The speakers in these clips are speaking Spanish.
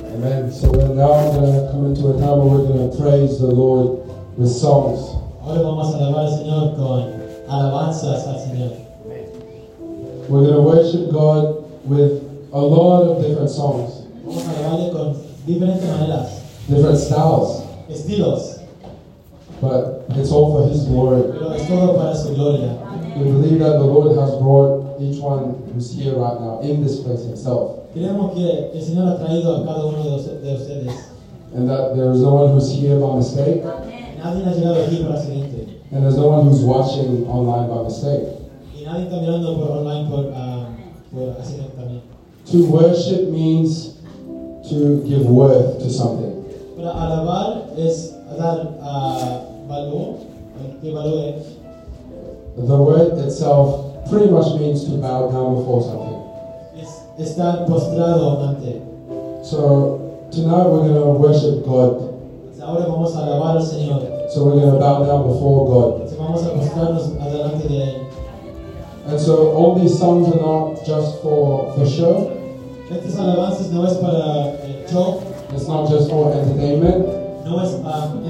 Amen. So we're now going to come into a time where we're going to praise the Lord with songs. Ahora vamos a alabar al Señor con alabanzas al Señor. We're going to worship God with a lot of different songs, Vamos a alabarle con diferentes maneras, different styles, estilos, but it's all for His glory. pero es todo para su gloria. We believe that the Lord has brought each one who's here right now in this place Himself, Creemos que el Señor ha traído a cada uno de ustedes. and that there is no one who's here by mistake, Nadie ha llegado aquí por accidente. and there's no one who's watching online by mistake. Y nadie está mirando por online por accidente también. To worship means to give worth to something. Para alabar es dar valor, que valor es. The word itself pretty much means to bow down before something. Es estar postrado ante. So tonight we're going to worship God. Ahora vamos a alabar al Señor. So we're going to bow down before God. Vamos a postrarnos delante de Él. And so all these songs are not just for show. Estas alabanzas no es para el show, It's not just for entertainment. no es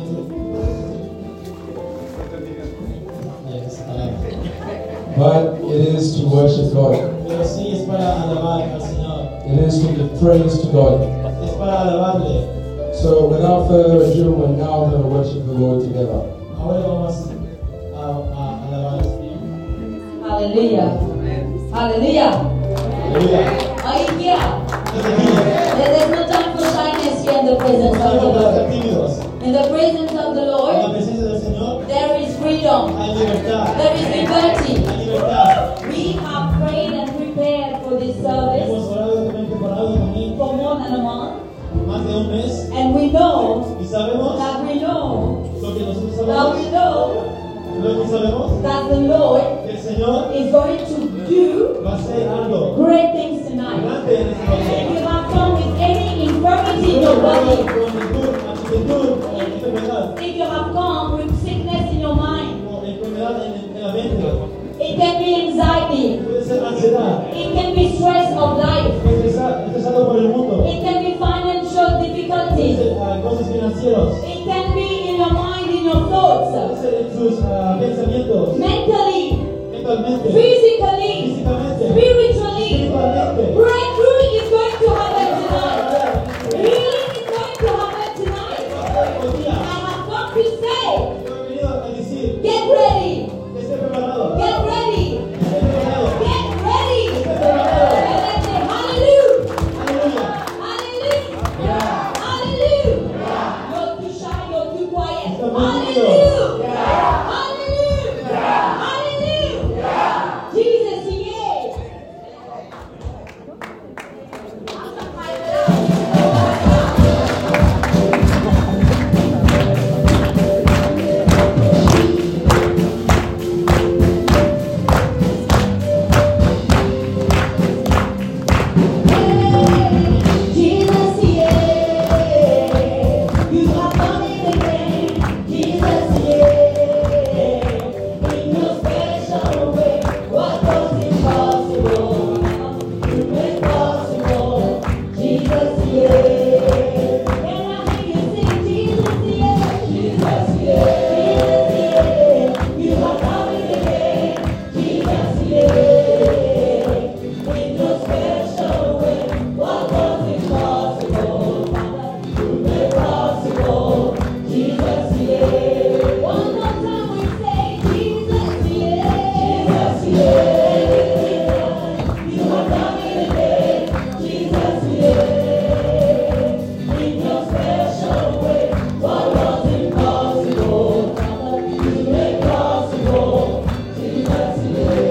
But it is to worship God. pero sí es para alabar al Señor. It is to give praise to God. Es para alabarle. So without further ado, we're now going to worship the Lord together. Ahora vamos a alabar al Señor. Hallelujah. Hallelujah. Aleluya. Are you here? Desde aquí, There's no time for shyness here in the presence of the no para estar Lord. tímidos. In the presence of the En la Lord, presencia del Señor there is freedom. hay libertad. There is liberty. Hay libertad. We have prayed and prepared for this service Hemos orado también preparado también for more than a month. más de un mes. And we know Y sabemos that we know lo que nosotros that sabemos. we know Lo que sabemos that the Lord que el Señor is going to do va a hacer algo great things tonight. grande en esta noche. If you have come with any infirmity in your body, Con actitud, con enfermedad, if you have come with sickness in your mind, con enfermedad en la mente, it can be anxiety, puede ser ansiedad, it can be stress of life, estresado por el mundo, it can be financial puede difficulties, ser cosas financieras, it can be in your mind, in your thoughts, puede ser en sus pensamientos, mentally, mentalmente, physically, físicamente, spiritually. espiritualmente. Breakthrough is going to happen tonight. Healing is going to happen tonight. Hoy día, I have come to say, yo he venido a decir get ready, que esté preparado, get ready, esté preparado, get ready. esté preparado. And let's say hallelujah, Aleluya. hallelujah, hallelujah. You're too shy, you're too quiet. Estamos Hallelujah, unidos. hallelujah, hallelujah. Jesus, yeah. Jesus, yeah, you have done it again. Jesus, yeah, in your special way, what was impossible, you made possible. Jesus, yeah, can I hear you sing? Jesus, yeah, Jesus, yeah, you have done it again. Jesus, yeah, in your special way, what was impossible, you made possible. Jesus, yeah. One more time we say, Jesus, yeah. Jesus, yeah. You have done it again. Jesus, yeah. In your special way, what was impossible, you made possible. Jesus, yeah.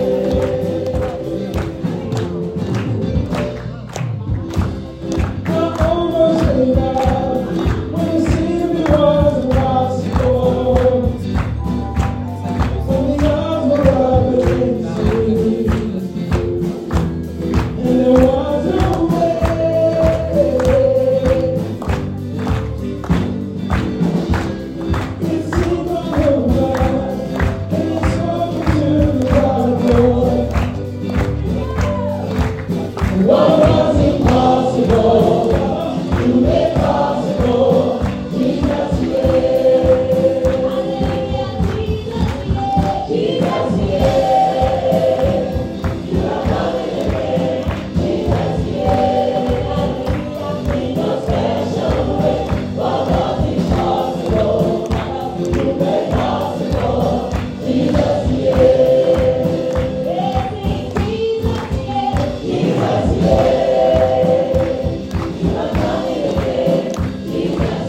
I almost gave up when it seemed it was impossible. When the odds were up against me, and there was no way. It seemed like a lie, and it spoke into the dark. What was impossible, you Jesus,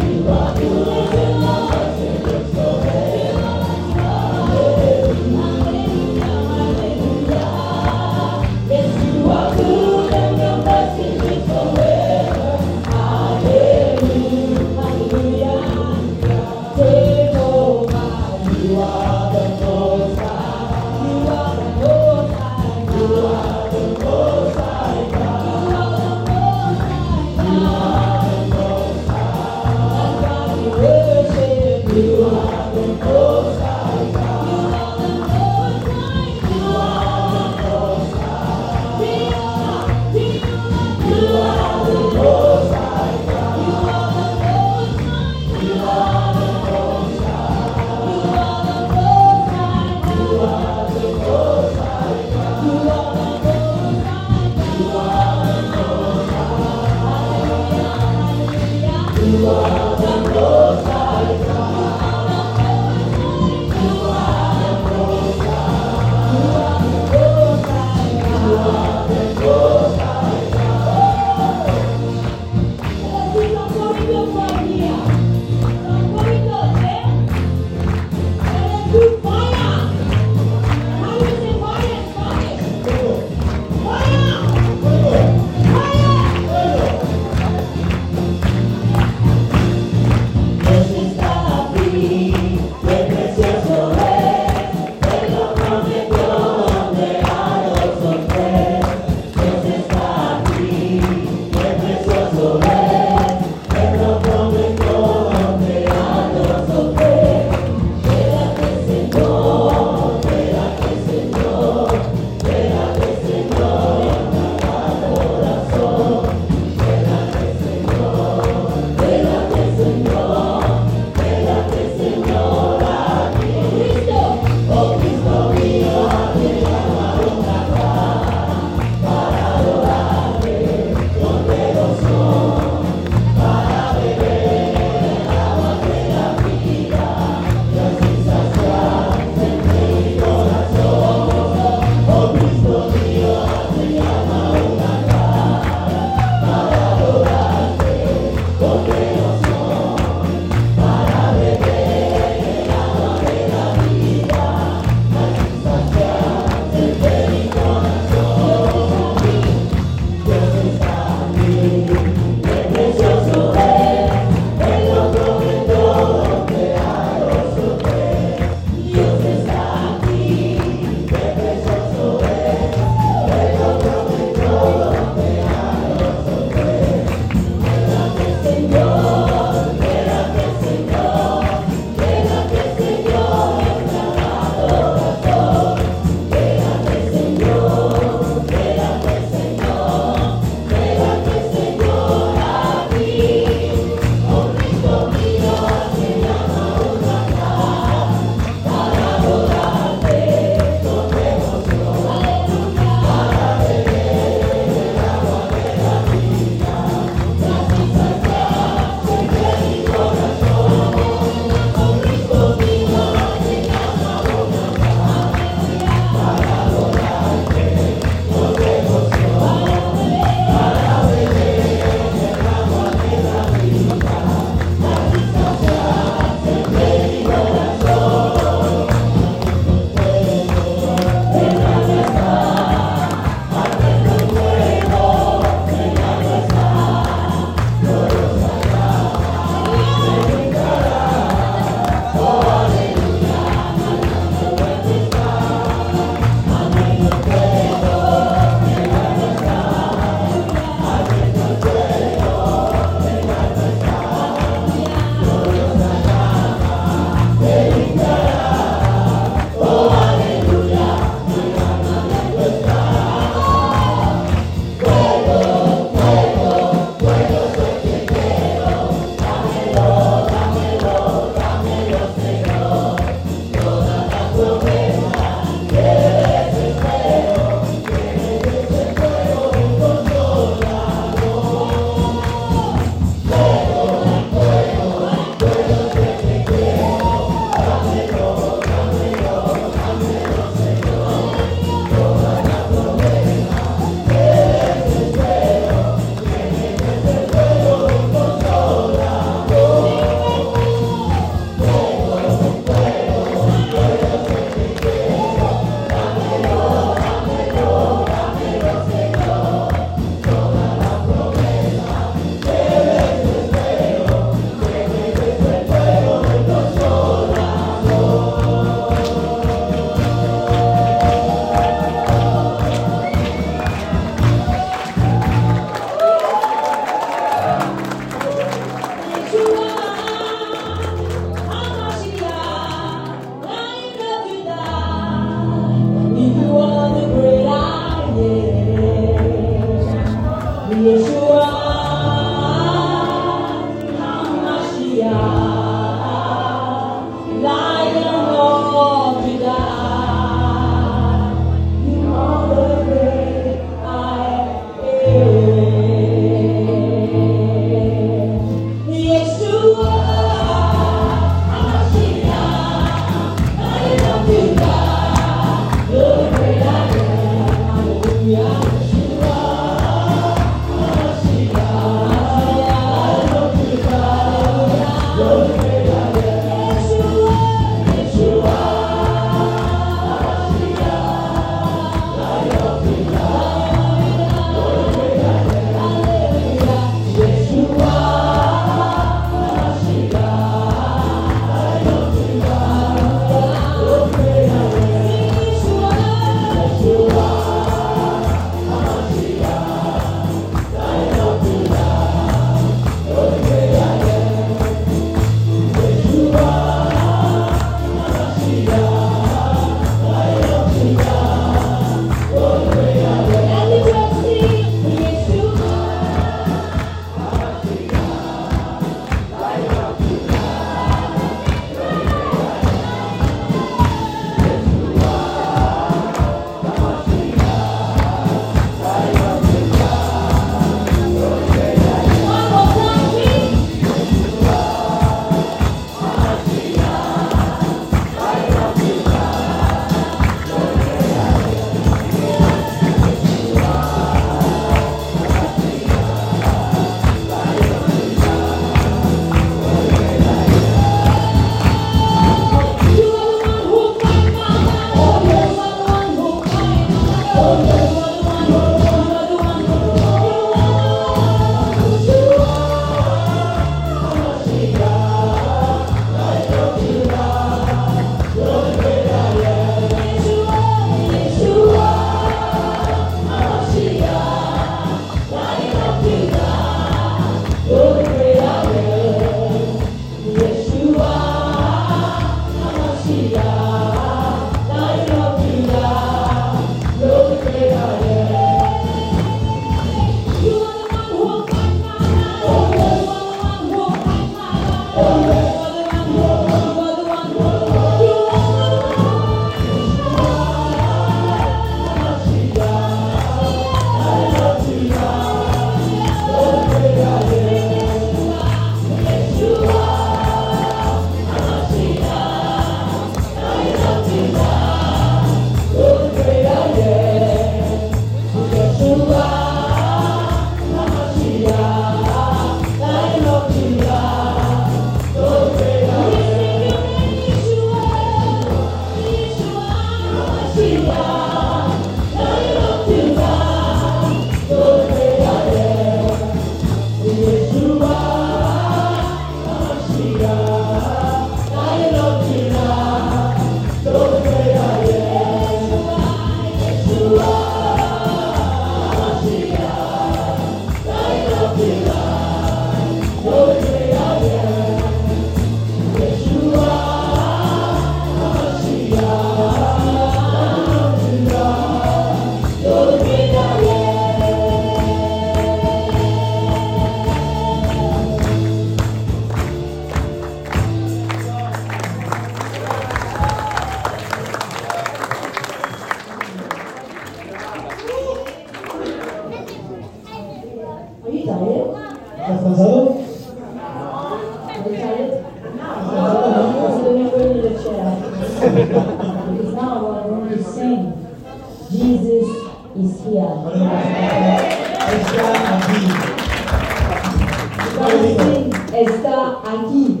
está aquí.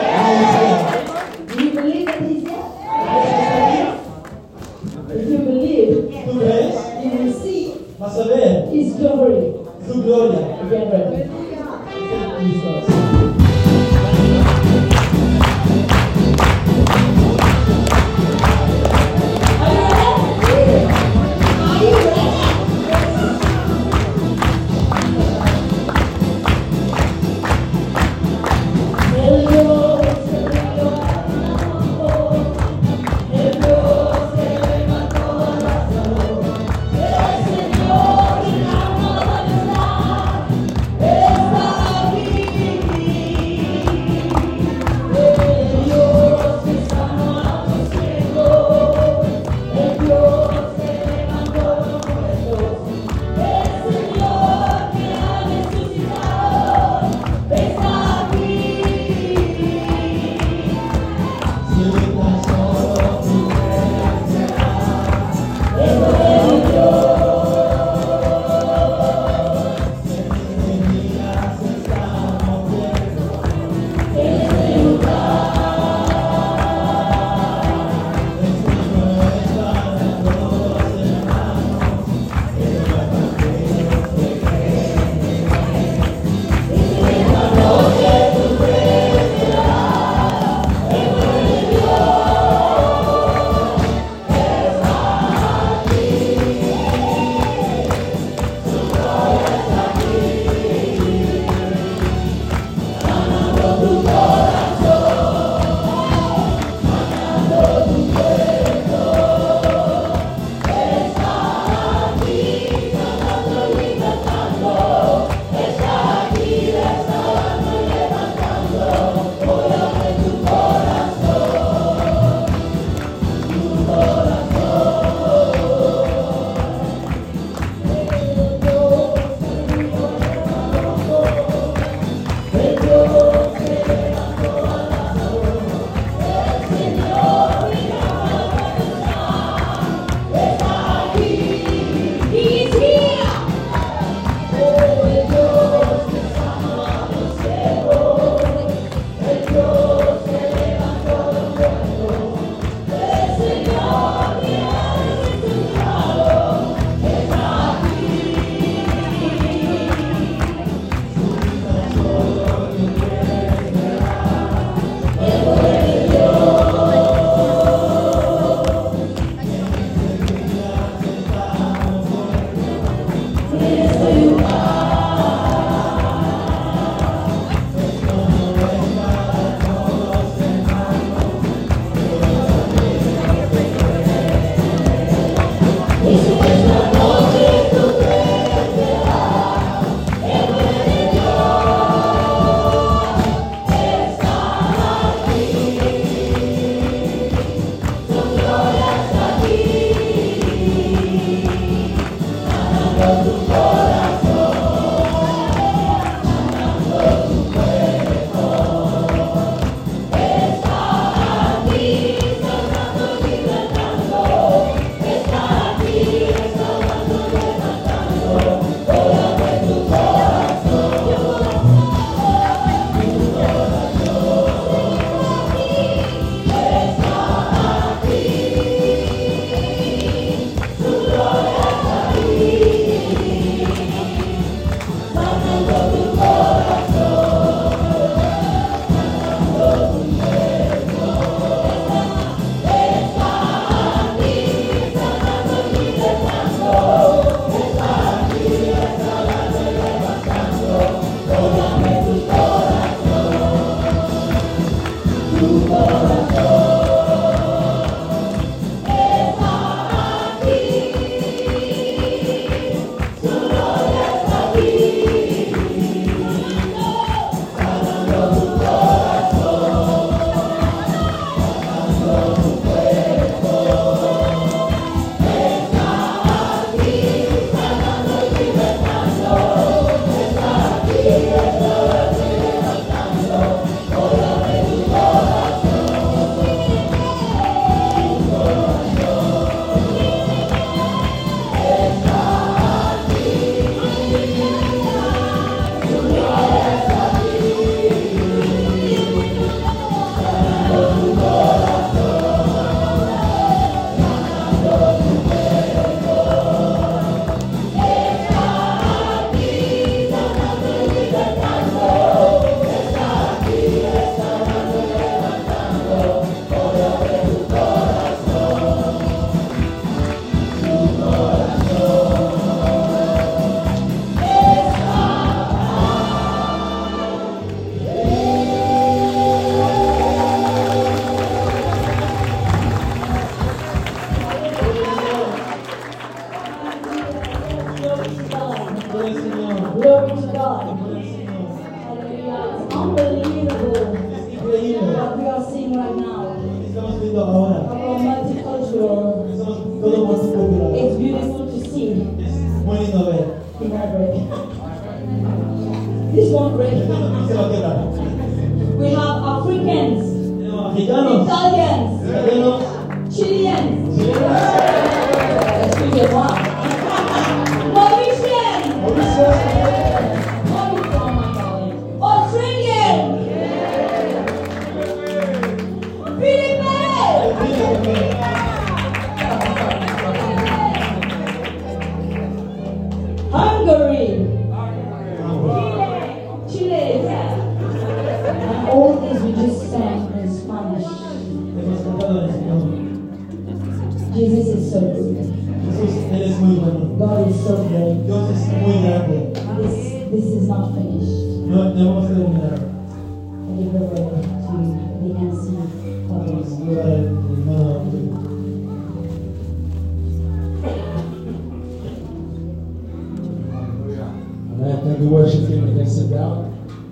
Do you believe that he's here? If you believe, ¿Tú crees? you will see Vas a ver his glory. su gloria. Get ready. Jesus. Are you ready? Are you ready? El Dios se levantó, el Dios se levantó a la salud. El Señor y la majestad está aquí. Italians, italianos, Chileans, chilenas, excusez-moi, Mauritians, mauricios, Mauritians, oh my God, Australians, Philippines, filipinos, Hungary, Chile, yeah. And all these we just sang in Spanish. hemos cantado en español. Jesus is so good. Jesús, Él es muy bueno. God is so great. Dios es muy grande. This is not finished. No vamos a terminar. I give the word to the MC Vamos Carlos. a dar el hermano Arturo. Amen. Thank you, worship team. You can sit down.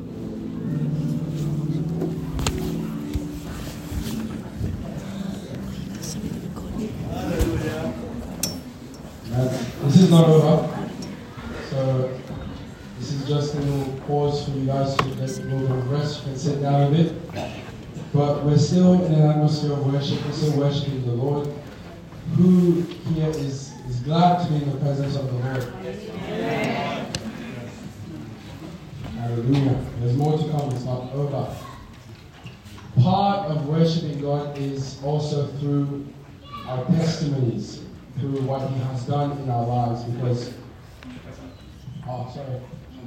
This is not over. So this is just a little pause for you guys to get a little bit of rest. You can sit down a bit. But we're still in an atmosphere of worship. We're still worshiping the Lord. Who here is glad to be in the presence of the Lord? Hallelujah. There's more to come. It's not over. Part of worshiping God is also through our testimonies, through what He has done in our lives. Because, oh, sorry.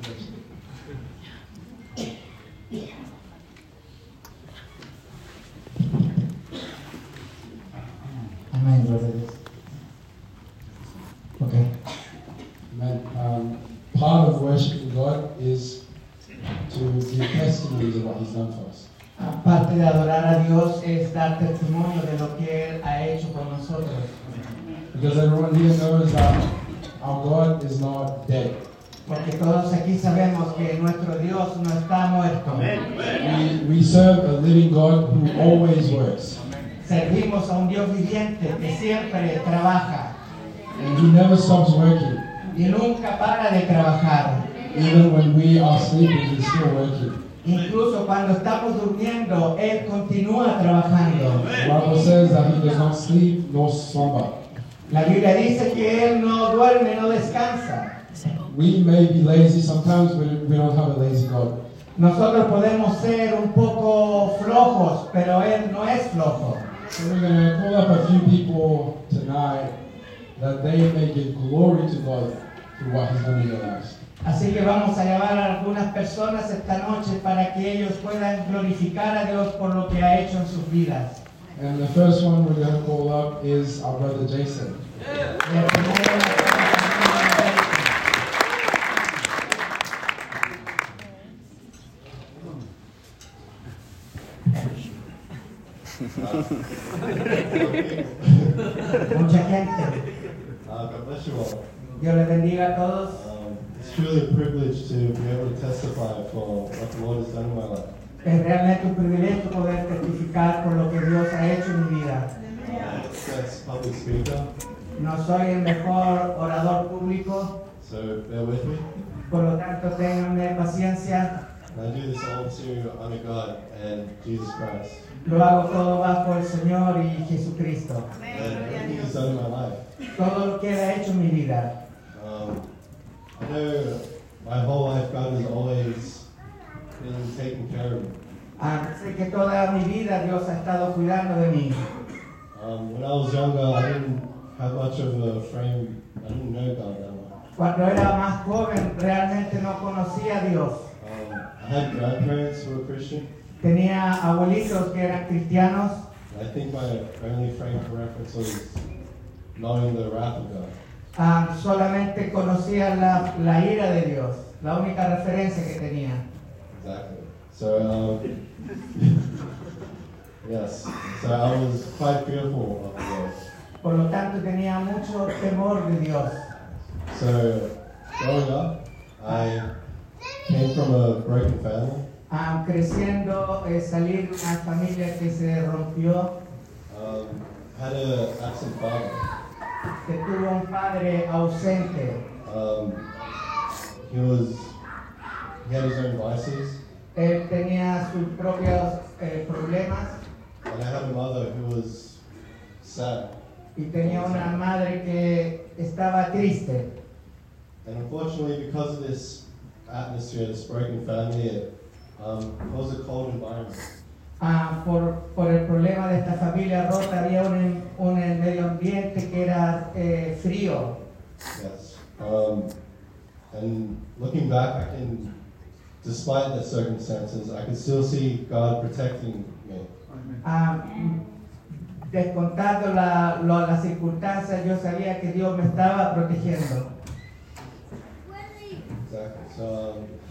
Amén, gloria a Dios. Okay. Amen. Part of worshiping God is to give testimonies of what He's done for us. Parte de adorar a Dios es dar testimonio de lo que Él ha hecho con nosotros. Because everyone here knows that our God is not dead. Porque todos aquí sabemos que nuestro Dios no está muerto. We serve a living God who always works. Servimos a un Dios viviente que siempre trabaja And He never stops working. y nunca para de trabajar. Even when we are sleeping, He's still working. Incluso cuando estamos durmiendo, Él continúa trabajando. The Bible says that He does not sleep nor slumber. La Biblia dice que Él no duerme, no descansa. We may be lazy sometimes, but we don't have a lazy God. Nosotros podemos ser un poco flojos, pero Él no es flojo. So we're going to call up a few people tonight that they may give glory to God through what He's done in their lives. Así que vamos a llamar a algunas personas esta noche para que ellos puedan glorificar a Dios por lo que ha hecho en sus vidas. And the first one we're going to call up is our brother Jason. Y el primero, mucha gente. God bless you all. Dios les bendiga a todos. It's truly a privilege to be able to testify for what the Lord has done in my life. Es realmente un privilegio poder testificar por lo que Dios ha hecho en mi vida. That's public speaker, No soy el mejor orador público, so bear with me. por lo tanto ténganme paciencia. And I do this all to honor God and Jesus Christ. Lo hago todo bajo el Señor y Jesucristo. And everything He's done in my life. Todo lo que Él ha hecho en mi vida. I know my whole life God has always been taking care of me. Sé que toda mi vida Dios ha estado cuidando de mí. When I was younger, I didn't have much of a frame. I didn't know God that much. Cuando era más joven realmente no conocía a Dios. I had grandparents who were Christian. Tenía abuelitos que eran cristianos. I think my only frame for reference was knowing the wrath of God. Solamente conocía la ira de Dios, la única referencia que tenía. Exactly. So, yes. So I was quite fearful of the Lord. Por lo tanto tenía mucho temor de Dios. So, growing up, I came from a broken family. Creciendo, salí de una familia que se rompió, Had an absent father. que tuvo un padre ausente. He had his own vices. Él tenía sus propios problemas. And I had a mother who was sad. y tenía una madre que estaba triste. And unfortunately, because of this atmosphere, this broken family, it caused a cold environment. Por el problema de esta familia rota había un medio ambiente que era frío. Yes. And looking back, I can, despite the circumstances, I can still see God protecting me. Descontando las circunstancias, yo sabía que Dios me estaba protegiendo. Exactly. So,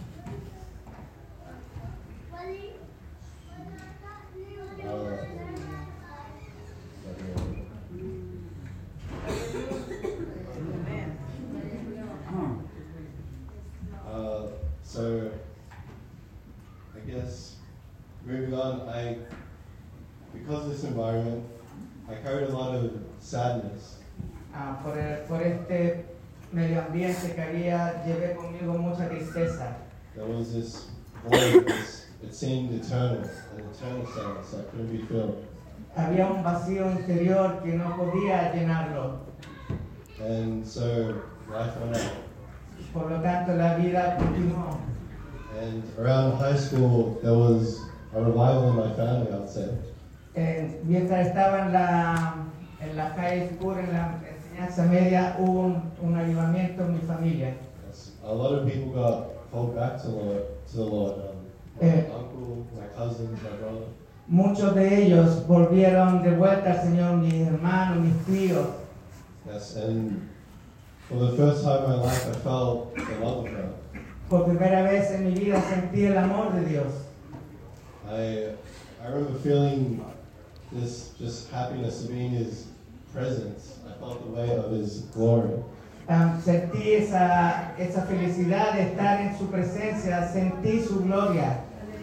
so I guess moving on, because of this environment, I carried a lot of sadness. Por este medio ambiente que había, llevé conmigo mucha tristeza. There was this void, it seemed eternal, an eternal sadness that couldn't be filled. Había un vacío interior que no podía llenarlo. And so life went on. Por lo tanto, la vida continuó. And around high school, there was a revival in my family, I would say. Mientras estaba en la high school, en la enseñanza media, hubo un avivamiento en mi familia. Yes. A lot of people got called back to the Lord. My uncle, my cousins, my brother. Muchos de ellos volvieron de vuelta al Señor, mis hermanos, mis tíos. Yes, and for the first time in my life, I felt the love of God. Por primera vez en mi vida sentí el amor de Dios. I remember feeling this just happiness of being in His presence. I felt the weight of His glory. Sentí esa felicidad de estar en su presencia, sentí su gloria.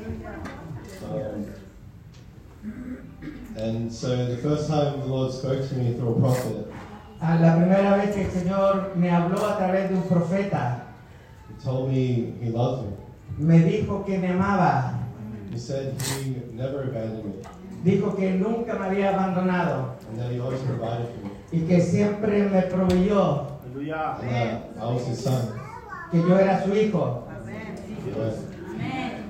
And so the first time the Lord spoke to me through a prophet, La primera vez que el Señor me habló a través de un profeta, He told me He loved me. me dijo que me amaba, He said He never abandoned me, dijo que nunca me había abandonado and that He always provided for me, y que siempre me proveyó, and that I was His son. que yo era su hijo. Amen.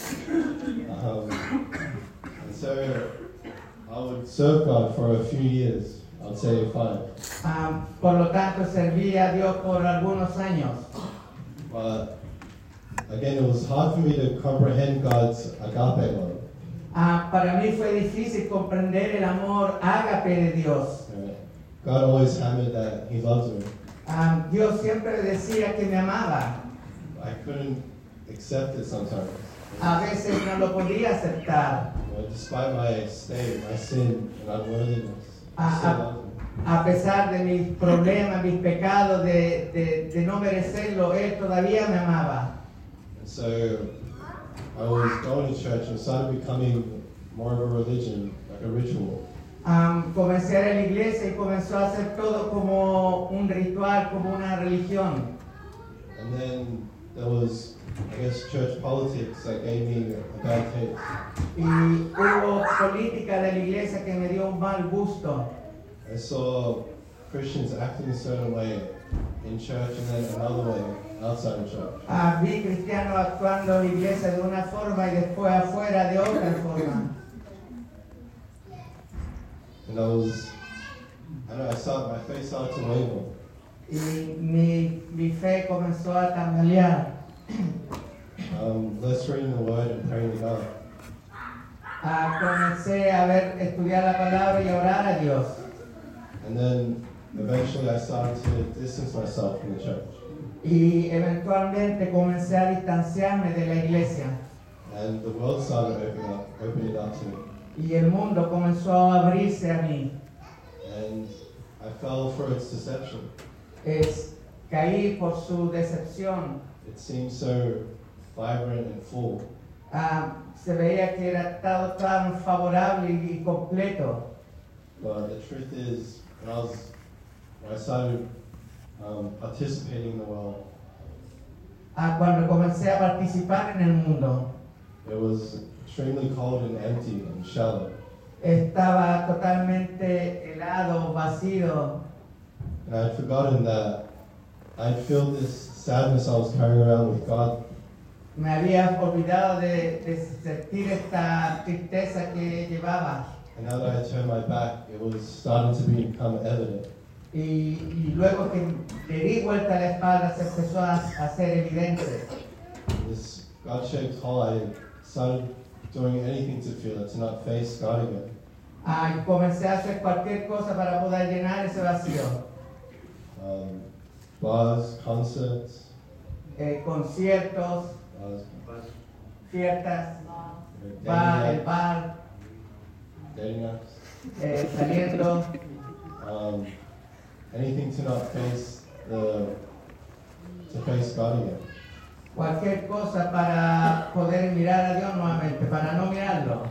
And so I would serve God for a few years. I'd say 5. Por lo tanto, serví a Dios por algunos años. But again, it was hard for me to comprehend God's agape love. Para mí fue difícil comprender el amor ágape de Dios. God always hammered that He loves me. Dios siempre decía que me amaba. I couldn't accept it sometimes. A veces no lo podía aceptar. Despite my state, my sin and unworthiness, He still loves me. A pesar de mis problemas, mis pecados, de no merecerlo, Él todavía me amaba. And so I was going to church and started becoming more of a religion, like a ritual. Comencé a ir a la iglesia y comenzó a hacer todo como un ritual, como una religión. And then there was, I guess, church politics that gave me a bad taste. Y hubo política de la iglesia que me dio un mal gusto. I saw Christians acting a certain way in church and then another way outside of church. Vi cristianos actuando en la iglesia de una forma y después afuera de otra forma. And my face started to waver. Y mi fe comenzó a tambalear. Less reading the word and praying to God. Comencé a estudiar la palabra y a orar a Dios. And then eventually I started to distance myself from the church. Y eventualmente comencé a distanciarme de la iglesia. And the world started opening it up to me. Y el mundo comenzó a abrirse a mí. And I fell for its deception. Caí por su decepción. It seemed so vibrant and full. Se veía que era todo tan favorable y completo. But the truth is, when I started participating in the world, Cuando comencé a participar en el mundo, it was extremely cold and empty and shallow. estaba totalmente helado, vacío. And I had forgotten that I'd filled this sadness I was carrying around with God. Me había olvidado de sentir esta tristeza que llevaba. And now that I had turned my back, it was starting to become evident. Y luego que le di vuelta a la espalda se empezó a hacer evidente. This God-shaped hole, I started doing anything to feel it, to not face God again. Y comencé a hacer cualquier cosa para poder llenar ese vacío. Bars, concerts, Conciertos, fiestas, el bar, dating apps, saliendo, anything to not face to face God again. cualquier cosa para poder mirar a Dios nuevamente, para no mirarlo.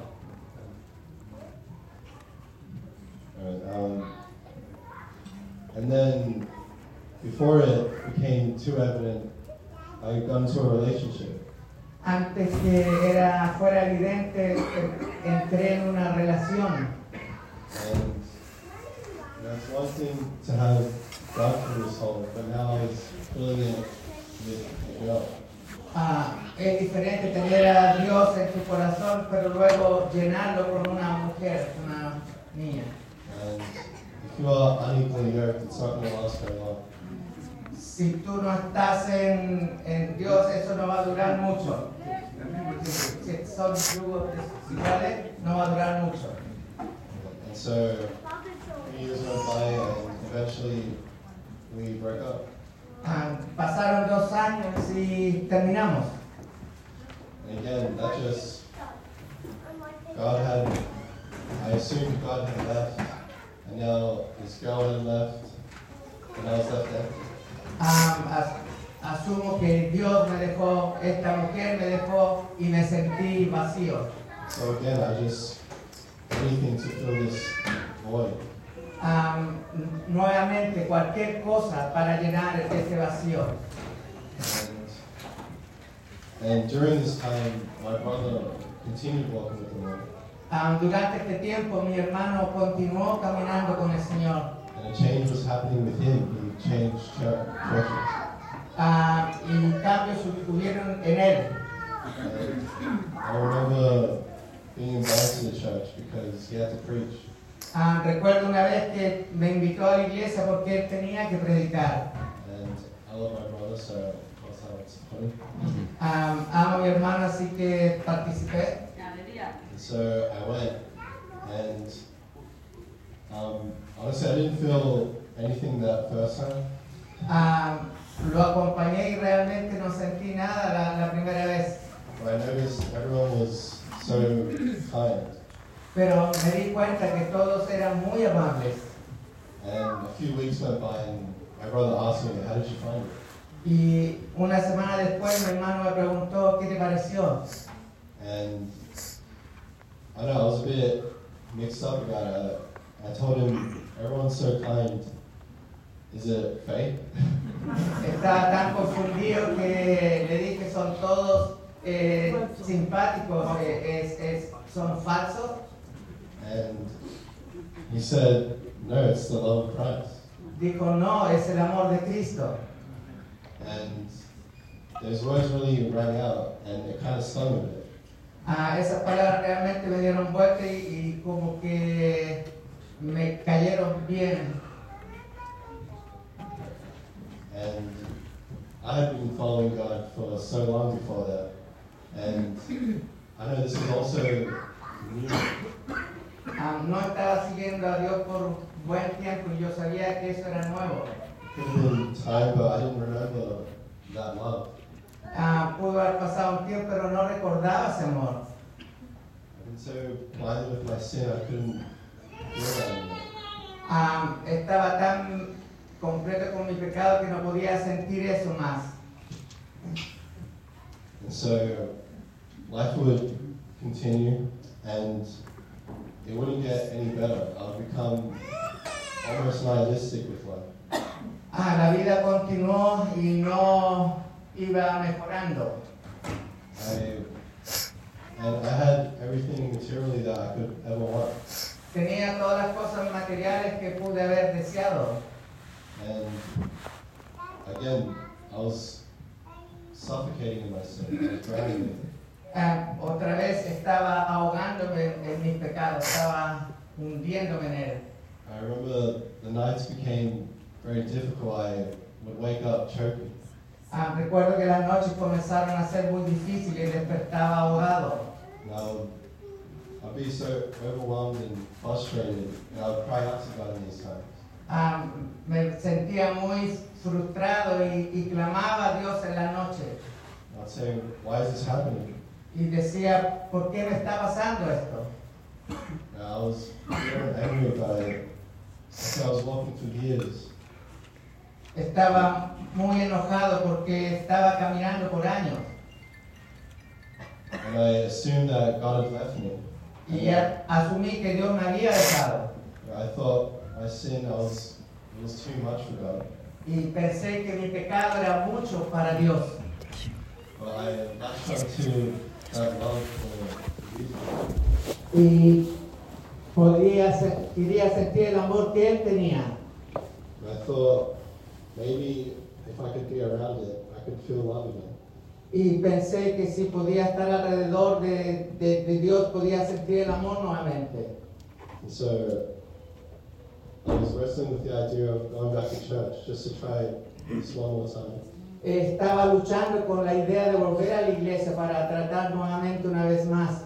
And then, before it became too evident, I got into a relationship. Antes que fuera evidente, entré en una relación. And it's one thing to have God through this hole, but now I was filling it with a girl. Es diferente tener a Dios en tu corazón, pero luego llenarlo con una mujer, una niña. And if you are unequal in the earth, it's not going to last very long. Si tú no estás en Dios, eso no va a durar mucho. Si son yugos desiguales, no va a durar mucho. And so, 3 years went by, and eventually we broke up. Pasaron 2 años y terminamos. And again, that just, I assumed God had left, and now this girl had left, and I was left empty. Asumo que Dios me dejó, esta mujer me dejó y me sentí vacío. So again, I just, anything to fill this void. Nuevamente, cualquier cosa para llenar ese vacío. And during this time, my brother continued walking with the Lord. Durante este tiempo, mi hermano continuó caminando con el Señor. And a change was happening with him. He changed churches. Y cambios ocurrieron en él. And I remember being invited to the church because he had to preach. Recuerdo una vez que me invitó a la iglesia porque él tenía que predicar. And I love my brother, so what's that? It's funny. Amo a mi hermano, así que participé. And so I went, and honestly, I didn't feel anything that first time. Lo acompañé y realmente no sentí nada la primera vez. But I noticed everyone was so kind. Pero me di cuenta que todos eran muy amables. And a few weeks went by, and my brother asked me, "How did you find it?" Y una semana después mi hermano me preguntó qué te pareció. And I don't know, I was a bit mixed up about it. I told him, "Everyone's so kind. Is it fake?" Estaba tan confundido que le dije, son todos simpáticos, son falsos. And he said, "No, it's the love of Christ." Dijo, no, es el amor de Cristo. And those words really rang out, and it kind of stung a bit. Esas palabras realmente me dieron vuelta y como que me cayeron bien. And I had been following God for so long before that. And I know this is also new. No estaba siguiendo a Dios por buen tiempo y yo sabía que eso era nuevo. It could have been time, but I didn't remember that love. Pudo haber pasado un tiempo, pero no recordaba ese amor. I've been so blinded with my sin, I couldn't feel that anymore. Estaba tan completo con mi pecado que no podía sentir eso más. And so life would continue, and it wouldn't get any better. I would become almost nihilistic with life. La vida continuó y no iba mejorando. And I had every everything materially that I could ever want. Tenía todas las cosas materiales que pude haber deseado. And again, I was suffocating in my sin. I was drowning in it. Otra vez estaba ahogándome en mis pecados, estaba hundiéndome en él. I remember the nights became very difficult. I would wake up choking. Recuerdo que las noches comenzaron a ser muy difíciles y despertaba ahogado. And I'd be so overwhelmed and frustrated, and I would cry out to God in these times. Me sentía muy frustrado y clamaba a Dios en la noche. And I'd say, why is this happening? Y decía, ¿por qué me está pasando esto? And I was very angry about it. I was walking through years. Estaba muy enojado porque estaba caminando por años. And I assumed that God had left me. Y asumí que Dios me había dejado. I thought my sin it was too much for God. Y pensé que mi pecado era mucho para Dios. But I latched onto that love for Jesus. Y quería sentir el amor que Él tenía. And I thought maybe if I could be around it, I could feel love again. Y pensé que si podía estar alrededor de Dios, podía sentir el amor nuevamente. And so I was wrestling with the idea of going back to church just to try this one more time. Estaba luchando con la idea de volver a la iglesia para tratar nuevamente una vez más.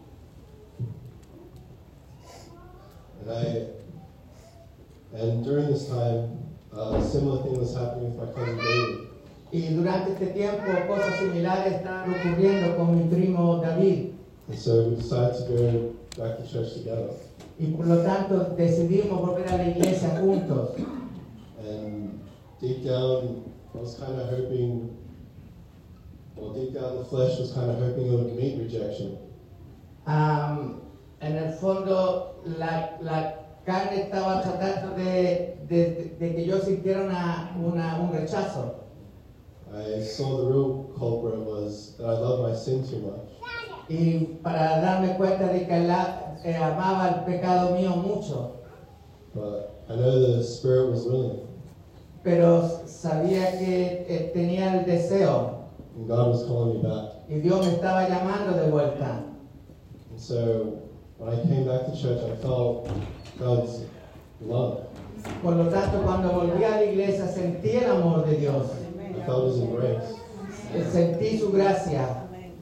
And during this time, a similar thing was happening with my cousin David. Y durante este tiempo cosas similares estaban ocurriendo con mi primo David. And so we decided to go back to church together. Y por lo tanto decidimos volver a la iglesia juntos. And deep down, I was kind of hoping, well, deep down the flesh was kind of hoping it would meet rejection. En el fondo, la carne estaba tratando de que yo sintiera un rechazo. I saw the real culprit was that I loved my sin too much. Y para darme cuenta de que amaba el pecado mío mucho. But I know the Spirit was willing, Pero sabía que tenía el deseo. and God was calling me back. Y Dios me estaba llamando de vuelta. And so when I came back to church, I felt God's love. Por lo tanto, cuando volví a la iglesia, sentí el amor de Dios. I felt His embrace. Sentí su gracia.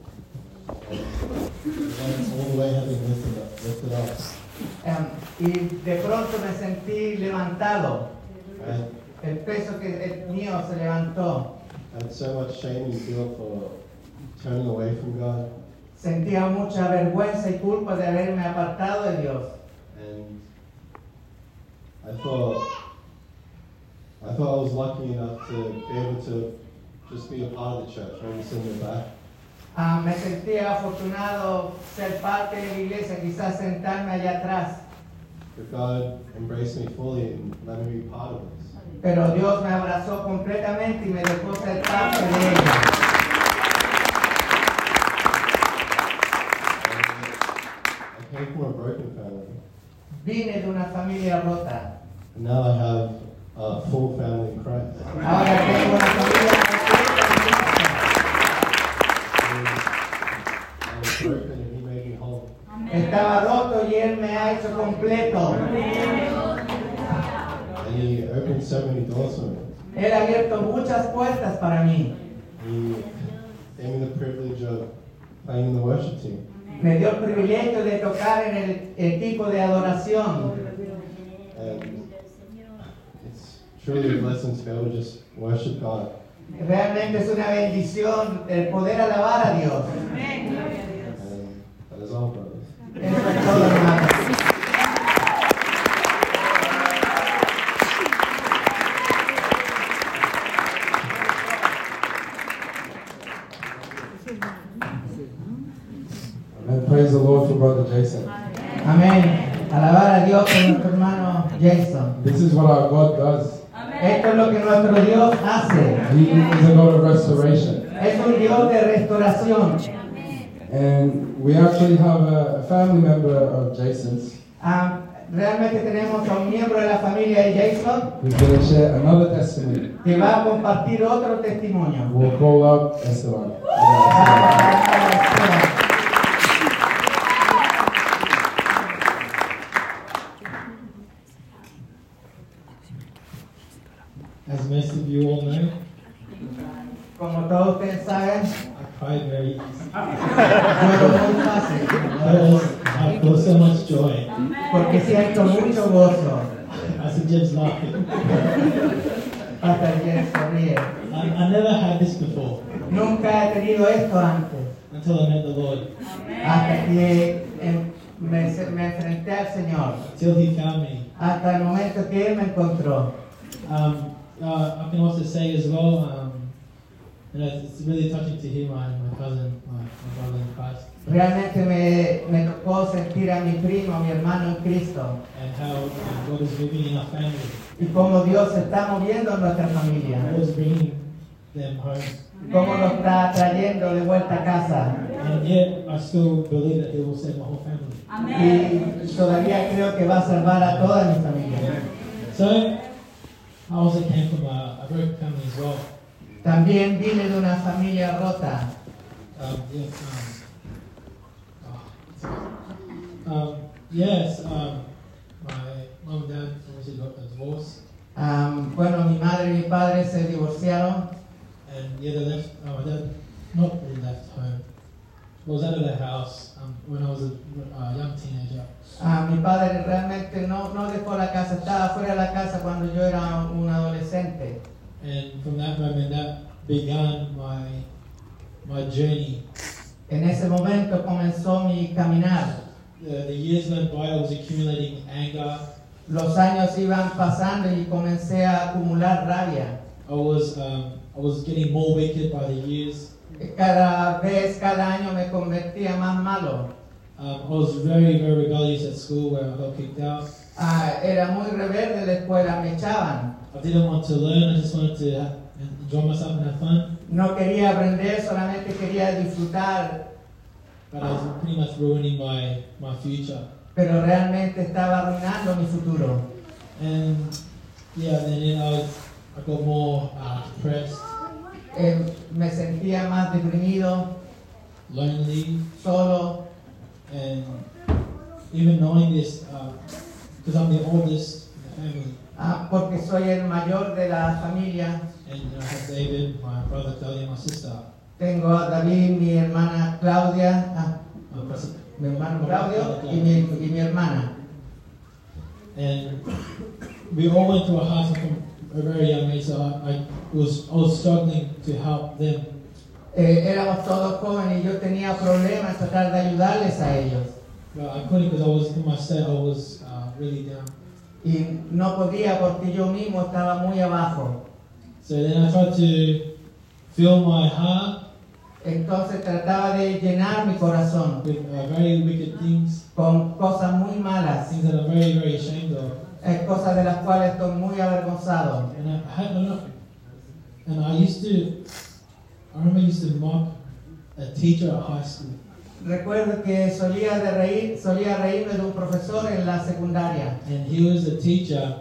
And all the way having lifted up. Y de pronto me sentí levantado. I El peso el mío se levantó. had so much shame and guilt for turning away from God. Sentía mucha vergüenza y culpa de haberme apartado de Dios. And I thought I was lucky enough to be able to just be a part of the church, maybe sit in the back. Me sentía afortunado ser parte de la iglesia, quizás sentarme allá atrás. But God embraced me fully and let me be part of this. Pero Dios me abrazó completamente y me dejó ser parte de ella. I came from a broken family, Vine de una familia rota. and now I have a full family in Christ. Ahora tengo una familia completa en Cristo. I was broken and He made me whole. Estaba roto y Él me ha hecho completo. And He opened so many doors for me. Él ha abierto muchas puertas para mí. He gave me the privilege of playing in the worship team. Me dio el privilegio de tocar en el equipo de adoración. And it's truly a blessing to be able to just worship God. Realmente es una bendición el poder alabar a Dios. And that is all, brothers. Eso es todo, hermanos. And praise the Lord for Brother Jason. Amén. Alabar a Dios por nuestro hermano Jason. This is what our God does. Esto es lo que nuestro Dios hace. He is a God of restoration. Es un Dios de restauración. And we actually have a family member of Jason's Realmente tenemos a un miembro de la familia de Jason who's going to share another testimony. que va a compartir otro testimonio. We'll call up Esteban. As most of you all know, Como todos ustedes saben, I cried very easy. fue muy fácil I feel so much joy. porque siento mucho gozo. I see Jim's laughing. Hasta que se ríe. I never had this before Nunca he tenido esto antes, until I met the Lord, hasta que me enfrenté al Señor, until He found me. hasta el momento que Él me encontró. I can also say as well, it's really touching to hear my cousin, my brother in Christ, Realmente me tocó sentir a mi primo, a mi hermano en Cristo, and how God is moving in our family. y cómo Dios se está moviendo en nuestra familia, God is bringing them home. cómo nos está trayendo de vuelta a casa. And yet, I still believe that He will save my whole family. Y todavía creo que va a salvar a toda mi familia. So, I also came from a broken family as well. También vine de una familia rota. My mom and dad obviously got a divorce, Bueno, mi madre y mi padre se divorciaron. and yeah, they left. My dad not really left home. I was out of the house when I was a young teenager. Mi padre realmente no dejó la casa, estaba fuera de la casa cuando yo era un adolescente. And from that moment, that began my journey. En ese momento comenzó mi caminar. The years went by, I was accumulating anger. Los años iban pasando y comencé a acumular rabia. I was getting more wicked by the years. Cada año me convertía más malo. I was very, very rebellious at school where I got kicked out. Era muy rebelde en la escuela, me echaban. I didn't want to learn, I just wanted to enjoy myself and have fun. No quería aprender, solamente quería disfrutar, But I was pretty much ruining my future. pero realmente estaba arruinando mi futuro. And yeah, then I got more depressed, Me sentía más deprimido, lonely, solo. and even knowing this, because I'm the oldest in the family, Porque soy el mayor de la familia. and I have David, my brother Claudia, my sister. Tengo a David, mi hermana Claudia, mi hermano Claudio y mi hermana. And we all went through a hard time from a very young age, so I was struggling to help them. Éramos todos jóvenes y yo tenía problemas tratar de ayudarles a ellos. But I couldn't because I was in my state, I was really down. Y no podía porque yo mismo estaba muy abajo. So then I tried to fill my heart Entonces trataba de llenar mi corazón with very wicked things, con cosas muy malas, things that I'm very, very ashamed of. cosas de las cuales estoy muy avergonzado. And I had enough. And I remember I used to mock a teacher at high school. Recuerdo que solía reírme de un profesor en la secundaria. And he was a teacher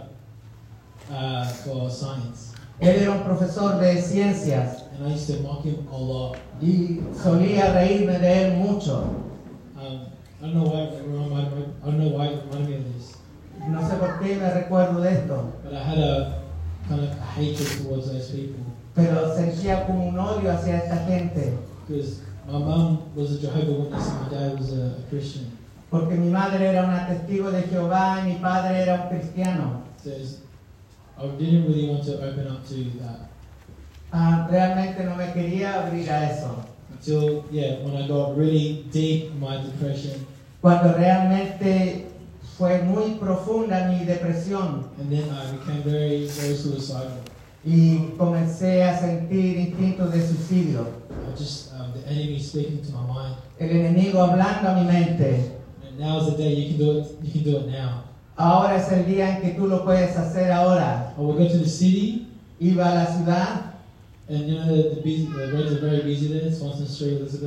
for science. Él era un profesor de ciencias And I used to mock him a lot. y solía reírme de él mucho. I don't know why it reminded me of this. No sé por qué me recuerdo de esto, But I had a kind of hatred towards those people. pero sentía como un odio hacia esta gente. Because my mum was a Jehovah's Witness and my dad was a Christian. Porque mi madre era una testigo de Jehová y mi padre era un cristiano. So I didn't really want to open up to that. Realmente no me quería abrir a eso. Until, when I got really deep in my depression. Cuando realmente fue muy profunda mi depresión And then I became very, very suicidal. y comencé a sentir instintos de suicidio. I just, the enemy speaking to my mind. El enemigo hablando a mi mente. And now's the day you can do it now. Ahora es el día en que tú lo puedes hacer ahora. I will go to the city, Iba a la ciudad and the roads are very busy there. Swanson Street, Elizabeth.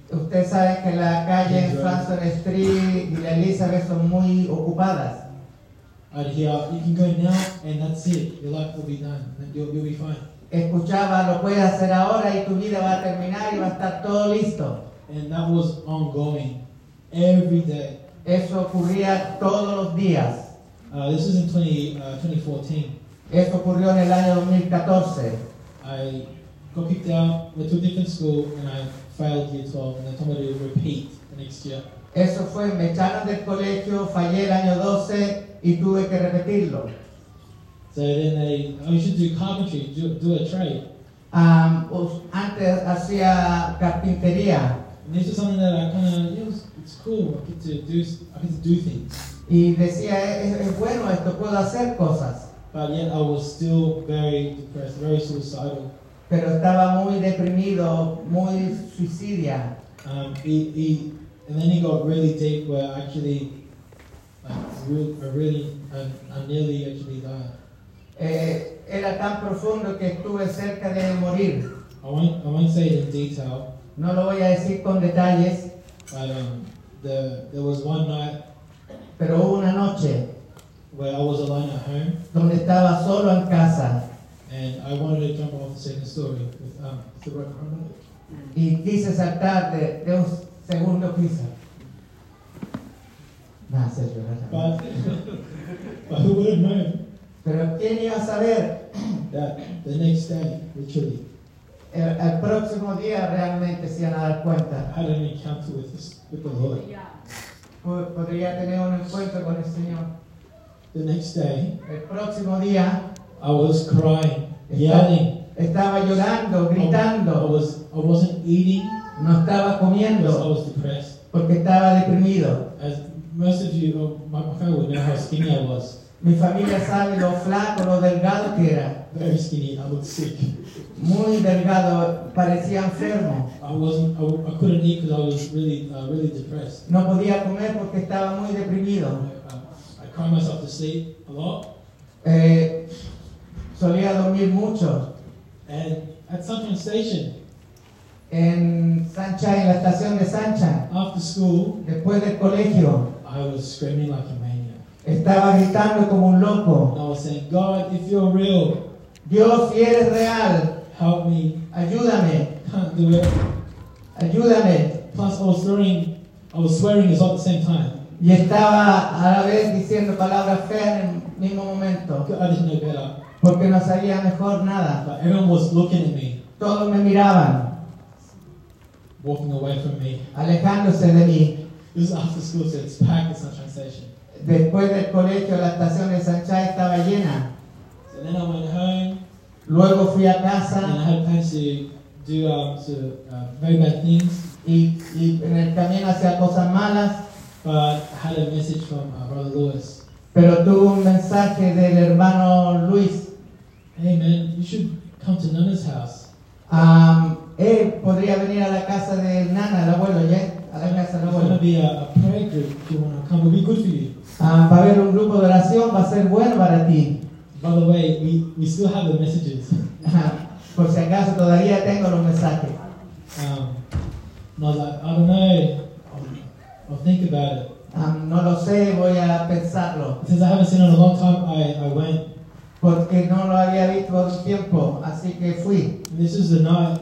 Usted sabe que la calle en Franklin Street y la Elizabeth son muy ocupadas. I'd hear, you can go now and that's it. Your life will be done. And you'll be fine. Escuchaba, lo puedes hacer ahora y tu vida va a terminar y va a estar todo listo. And that was ongoing every day. Eso ocurría todos los días. This was in 2014. Eso ocurrió en el año 2014. I got kicked out, went to a different school, and I failed year 12, and they told me to repeat the next year. Eso fue, me echaron del colegio, fallé el año 12 y tuve que repetirlo. So then they, you should do carpentry, do a trade. Antes hacía carpintería And this was something that I kind of, it's cool, I get to do things. y decía, es bueno esto, puedo hacer cosas. But yet I was still very depressed, very suicidal. Pero estaba muy deprimido, muy suicidia. And then it got really deep where actually, I nearly actually died. Era tan profundo que estuve cerca de morir. I won't say it in detail, No lo voy a decir con detalles, but there was one night pero hubo una noche where I was alone at home, donde estaba solo en casa and I wanted to jump off the second story with the rope around it. y quise saltar de un segundo piso. Me hace llorar. But who would have known Pero ¿quién iba a saber? that the next day, literally, El próximo día realmente se iban a dar I cuenta. had an encounter with the Lord. Podría tener un encuentro con el Señor. The next day, El próximo día I was crying, yelling. estaba llorando, gritando. I wasn't eating No estaba because I comiendo was depressed. porque estaba deprimido. As most of you, my family would know how skinny I was. Mi familia sabe lo flaco, lo delgado que era. Very skinny. I looked sick. Muy delgado, parecía enfermo. I couldn't eat because I was really depressed. No podía comer porque estaba muy deprimido. I cried myself to sleep a lot. Solía dormir mucho. And at Sunshine Station, En Sunshine, en la estación de Sunshine, after school, después del colegio, I was screaming like a maniac. estaba gritando como un loco. And I was saying, God, if you're real, Dios, si eres real, help me. ayúdame, Can't do it. ayúdame. Plus, I was swearing as well at the same time. Y estaba a la vez diciendo palabras feas en el mismo momento, I didn't know better. porque no sabía mejor nada. But everyone was looking at me, Todos me miraban, walking away from me. alejándose de mí. This is after school, so it's packed at Sunshine Station. Después del colegio, la estación de Sunshine estaba llena. So then I went home, Luego fui a and I casa had plans to do very bad things. y en el camino hacía cosas malas, But I had a message from Brother Lewis. pero tuve un mensaje del hermano Luis. Hey man, you should come to Nana's house. Él podría venir a la casa de Nana, el abuelo, ¿ya? A la casa del There's going to abuelo. be a prayer group if you want to come. It'll be good for you. Va a haber un grupo de oración, va a ser bueno para ti. By the way, we still have the messages. Por si acaso todavía tengo los mensajes. And I was like, I don't know. I'll think about it. No lo sé, voy a pensarlo. Since I haven't seen it in a long time, I went. Porque no lo había visto por un tiempo, así que fui. And this is the night.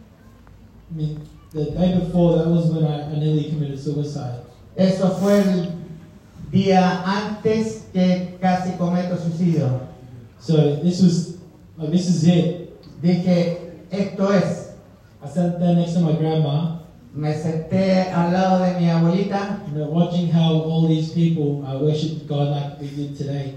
I mean, the day before, that was when I nearly committed suicide. Eso fue el día antes que casi cometo suicidio. So this is it. Dije, esto es. I sat there next to my grandma, Me senté al lado de mi abuelita, watching how all these people worship God like we did today.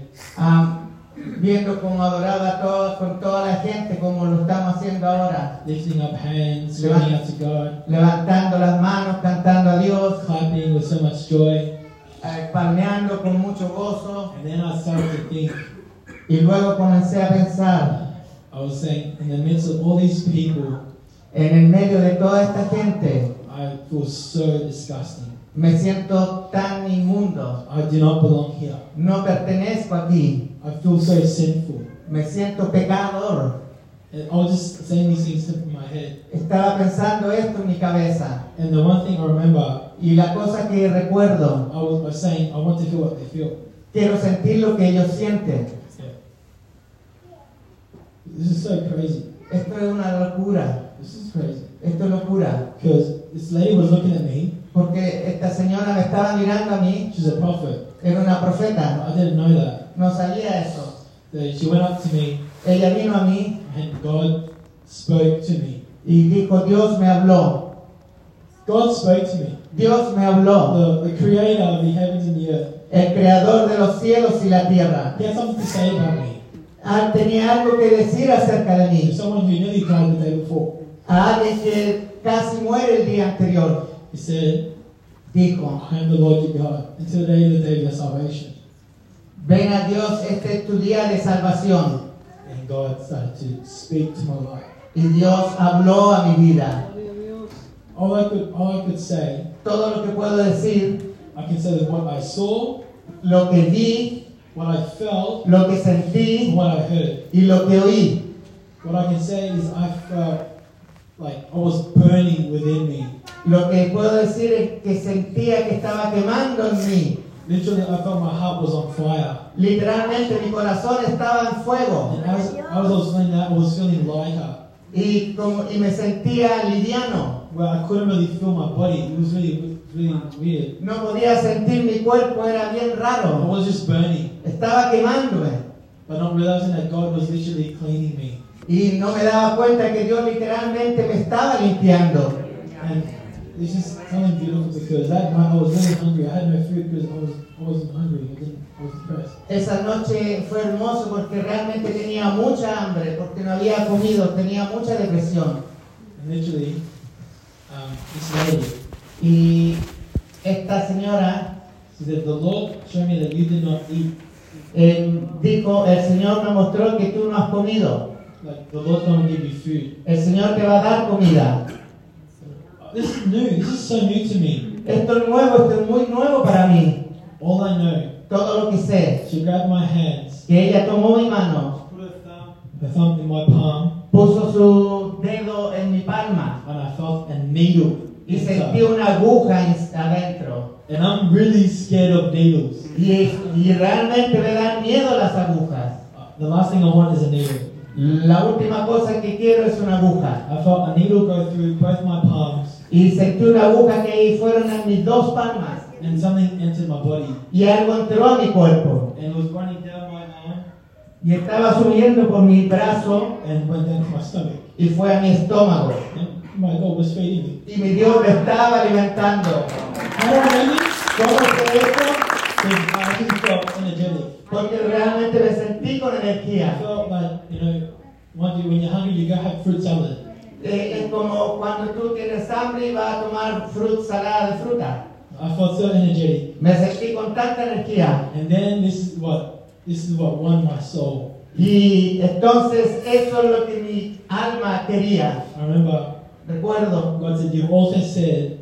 viendo cómo adoraba con toda la gente, como lo estamos haciendo ahora. Lifting up hands, screaming out to God, Levantando las manos, cantando a Dios, clapping with so much joy. palmeando con mucho gozo. And then I started to think, Y luego comencé a pensar, I was saying, in the midst of all these people, en el medio de toda esta gente, I feel so disgusting. me siento tan inmundo. I do not belong here. No pertenezco aquí. I feel so sinful. Me siento pecador. And I was just saying these things in my head. Estaba pensando esto en mi cabeza. And the one thing I remember, Y la cosa que recuerdo, I was saying, I want to feel what they feel. quiero sentir lo que ellos sienten. Yeah. This is so crazy. Esto es una locura. This is crazy. Esto es locura. Because this lady was looking at me. Porque esta señora me estaba mirando a mí. She's a prophet. Era una profeta. I didn't know that. No sabía eso. So she went up to me Ella vino a mí and God spoke to me. y dijo, Dios me habló. God spoke to me. Dios me habló. The creator of the heavens and the earth. El creador de los cielos y la tierra. He had something to say about me. Tenía algo que decir acerca de To mí. someone who nearly died the day before. A alguien que casi muere el día anterior. He said, Dijo, I am the Lord your God, until the day of your salvation. ven a Dios, este es tu día de salvación. And God started to speak to my life. Y Dios habló a mi vida. All I could say, Todo lo que puedo decir, I can say that what I saw, lo que vi, what I felt, lo que and sentí what I heard. y lo que oí. What I can say is I felt like I was burning within me. Lo que puedo decir es que sentía que estaba quemando en mí. Literally, I felt my heart was on fire. Literalmente mi corazón estaba en fuego. And as I was feeling that, I was feeling lighter. Y me sentía liviano. Where I couldn't really feel my body. It was really weird. No podía sentir mi cuerpo, era bien I raro. was just burning, Estaba quemándome. but not realizing that God was literally cleaning me. Y no me daba cuenta que Dios literalmente me estaba limpiando. And this is something beautiful because that night I was really hungry. I had no food because I wasn't hungry. I was depressed. Esa noche fue hermoso porque realmente tenía mucha hambre, porque no había comido, tenía mucha depresión. And literally, this lady, Y esta señora she said, "The Lord showed me that you did not eat. dijo, el Señor me mostró que tú no has comido. Like the Lord's going to give you food." El Señor te va a dar comida. This is new. This is so new to me. Esto es nuevo, esto es muy nuevo para mí. All I know, Todo lo que sé, she grabbed my hands, que ella tomó mi mano, put her thumb in my palm, puso su dedo en mi palma and I felt a needle y inside. sentí una aguja adentro. And I'm really scared of needles. Y realmente me dan miedo las agujas. The last thing I want is a needle. La última cosa que quiero es una aguja. I felt a needle go through both my palms, Y sentí una aguja que ahí fueron en mis dos palmas. and something entered my body, Y algo entró a mi cuerpo. and it was running down my arm Y estaba subiendo por mi brazo and went down to my stomach. y fue a mi estómago. And my God was feeding me. Y mi Dios me estaba alimentando. How do I know this? ¿Cómo fue eso? Because I actually felt energetic. Porque realmente me sentí con I energía. felt like, when you're hungry, you go have fruit salad. Es como cuando tú tienes hambre y vas a tomar salada de fruta. I felt so energetic. Me sentí con tanta energía. And then this is what won my soul. Y entonces eso es lo que mi alma quería. I remember Recuerdo. God said, you've also said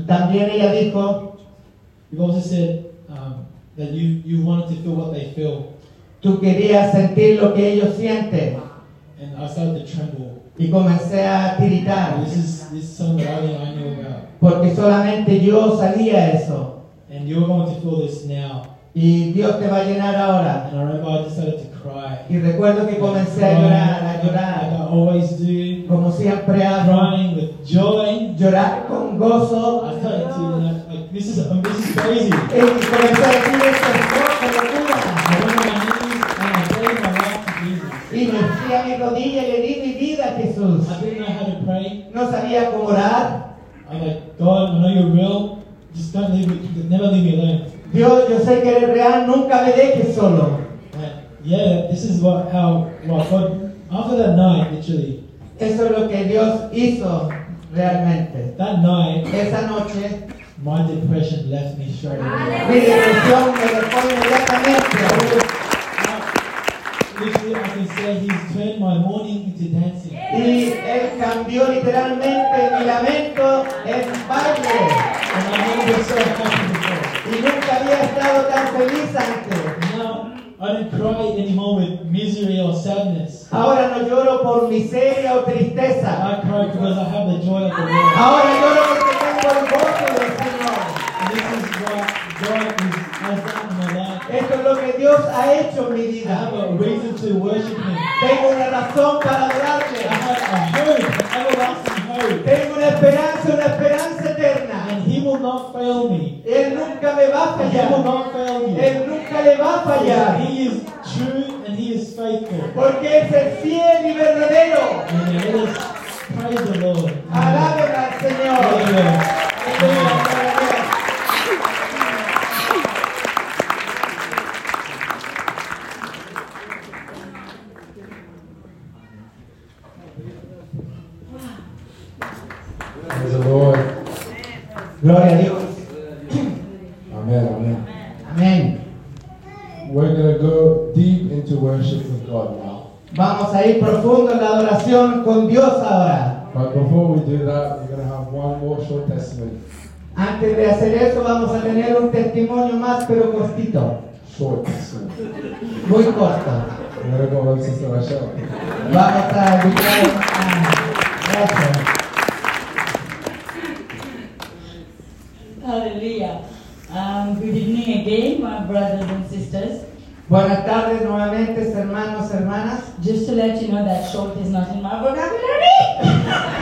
that you wanted to feel what they feel. Tú querías sentir lo que ellos sienten. And I started to tremble. Y comencé a tiritar. This is something that only I knew about. Porque solamente yo sabía eso. And you're going to feel this now. Y Dios te va a llenar ahora. And I remember I just started to cry. Y recuerdo que comencé a Like llorar. I always do. Como siempre hago. Crying with joy. Llorar con gozo. I started to, this is crazy. Y comencé a decir estas locura. I went on my knees and I gave my life to Jesus. Y me fui a mi rodilla y le di mi vida a Jesús. I didn't know how to pray. No sabía cómo orar. I'm like, God, I know you're real. Just don't leave me, never leave me alone. Dios, yo sé que eres real, nunca me dejes solo. Yeah, this is what God, after that night, literally, Eso es lo que Dios hizo realmente. that night, Esa noche, my depression left me straight away. mi depresión me dejó inmediatamente. Literally, I can say He's turned my mourning into dancing. Y Él cambió literalmente mi lamento en baile. And I never been so happy before. Y nunca había estado tan feliz antes. Now, I don't cry anymore with misery or sadness. Ahora no lloro por miseria o tristeza. I cry because I have the joy of the Lord. Ahora lloro porque tengo el gozo del Señor. And this is what God has done in my life. Esto es lo que Dios ha hecho en mi I vida. have a reason to worship Him. Tengo una razón para I adorarle. have a hope, an everlasting hope. Tengo una esperanza eterna. And He will not fail me. Él nunca me va a He will fallar. not fail you. Él nunca le va a fallar. He is true and He is faithful. Porque es el fiel y verdadero. And let us praise the Lord. Alaben al Señor. Hallelujah. Aleluya, gloria a Dios. Praise the Lord. Gloria a Dios. Amen. Amen. Amén. We're going to go deep into worship with God now. Vamos a ir profundo en la adoración con Dios ahora. But before we do that, we're going to have one more short testimony. Antes de hacer eso, vamos a tener un testimonio más, pero cortito. Short testimony. Muy corto. We're going to go with Sister Rachel. Vamos a invitar a Rachel. Hallelujah. Good evening again, my brothers and sisters. Buenas tardes nuevamente, hermanos, hermanas. Just to let you know that short is not in my vocabulary.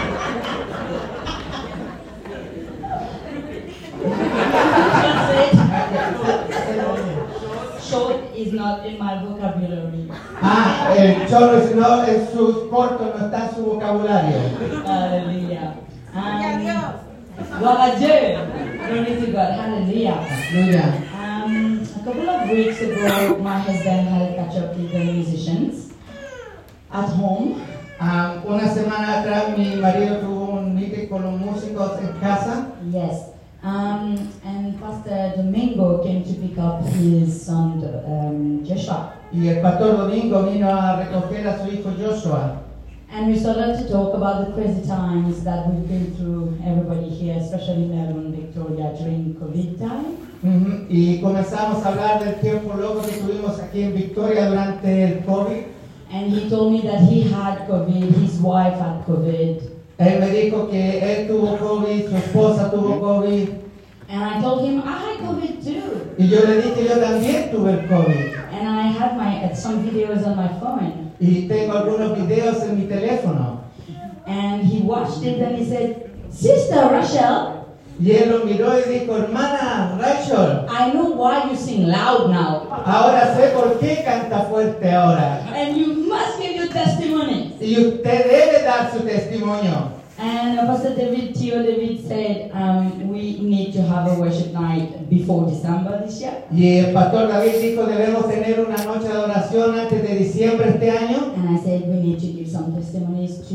Short is not in my vocabulary. El chorro no, es su corto, no está en su vocabulario. Hallelujah. Gloire à Dieu. Glory to God. Hallelujah. Aleluya. A couple of weeks ago, my husband had a catch up with the musicians at home. Una semana atrás mi marido tuvo un meeting con los músicos en casa. Yes. And Pastor Domingo came to pick up his son Joshua. Y el pastor Domingo vino a recoger a su hijo Joshua. And we started to talk about the crazy times that we've been through, everybody here, especially Melbourne, Victoria, during COVID time. Y comenzamos a hablar del tiempo loco que tuvimos aquí en Victoria durante el COVID. And he told me that he had COVID, his wife had COVID. Él me dijo que él tuvo COVID, su esposa tuvo COVID. And I told him I had COVID too. Y yo le dije, yo también tuve el COVID. And I had some videos on my phone. Y tengo algunos videos en mi teléfono. And he watched it and he said, Sister Rachel, Y él lo miró y dijo, hermana Rachel, I know why you sing loud now. ahora sé por qué canta fuerte ahora. And you must give your testimony. Y usted debe dar su testimonio. And Pastor Theo David said, we need to have a worship night before December this year. Y el pastor David dijo, debemos tener una noche de adoración antes de diciembre este año. And I said, we need to give some testimonies to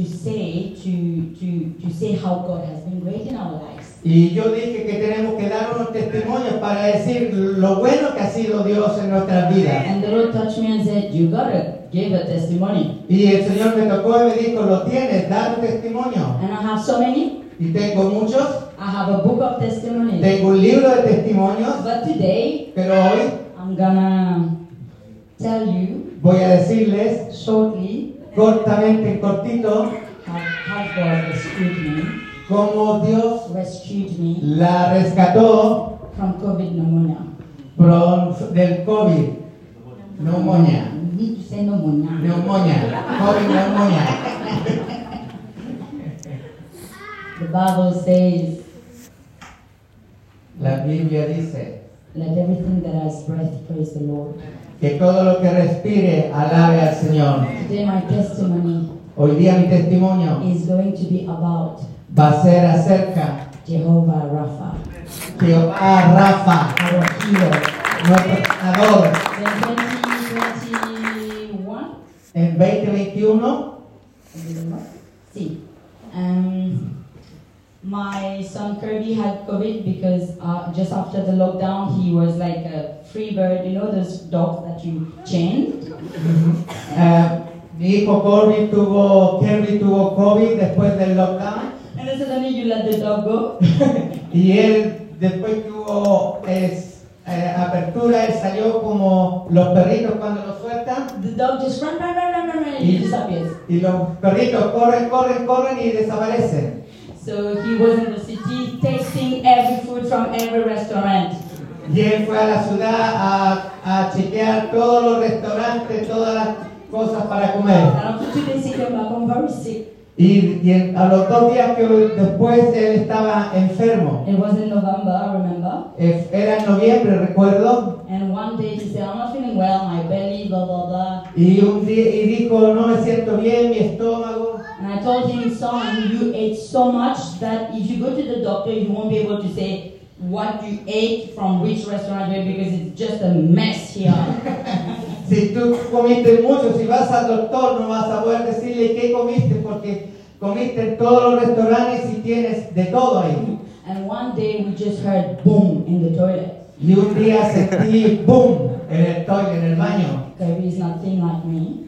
say how God has been great in our lives. Y yo dije que tenemos que dar unos testimonios para decir lo bueno que ha sido Dios en nuestras vidas. And the Lord touched me and said, you gotta give a testimony. Y el Señor me tocó y me dijo, lo tienes, da un testimonio. And I have so many. Y tengo muchos, I have a book of testimonies. tengo un libro de testimonios, But today, pero hoy I'm gonna tell you voy a decirles shortly cortamente, en cortito, how God rescued me, cómo Dios la rescató from COVID pneumonia. del COVID. Neumonía. You need to say pneumonia. Neumonía. COVID neumonía. The Bible says, La Biblia dice let everything that has breath praise the Lord. que todo lo que respire alabe al Señor. Today my testimony Hoy día mi testimonio is going to be about va a ser acerca Jehovah Rapha, de Jehová Rafa, our healer. nuestro sanador. In 2021, En 2021, see, my son Kirby had COVID because just after the lockdown, he was like a free bird, you know, those dogs that you chain. mi hijo Kirby tuvo COVID después del lockdown And then suddenly you let the dog go. y él después tuvo apertura, él salió como los perritos cuando los sueltan. The dog just run, and he disappears. Y los perritos corren y desaparecen. So he was in the city tasting every food from every restaurant. Y él fue a la ciudad a chequear todos los restaurantes, todas las cosas para comer. And after 2 days he came back home very sick. Y a los 2 días que después él estaba enfermo. It was in November, I remember. Era en noviembre, recuerdo. And one day he said, I'm not feeling well, my belly, blah, blah, blah. Y dijo, no me siento bien, mi estómago. And I told him, son, you ate so much that if you go to the doctor, you won't be able to say what you ate from which restaurant because it's just a mess here. Si tú comiste mucho, si vas al doctor, no vas a poder decirle qué comiste porque comiste en todos los restaurantes y tienes de todo ahí. And one day we just heard boom in the toilet. Y un día sentí boom en el toilet, en el baño. Kirby is not thin like me.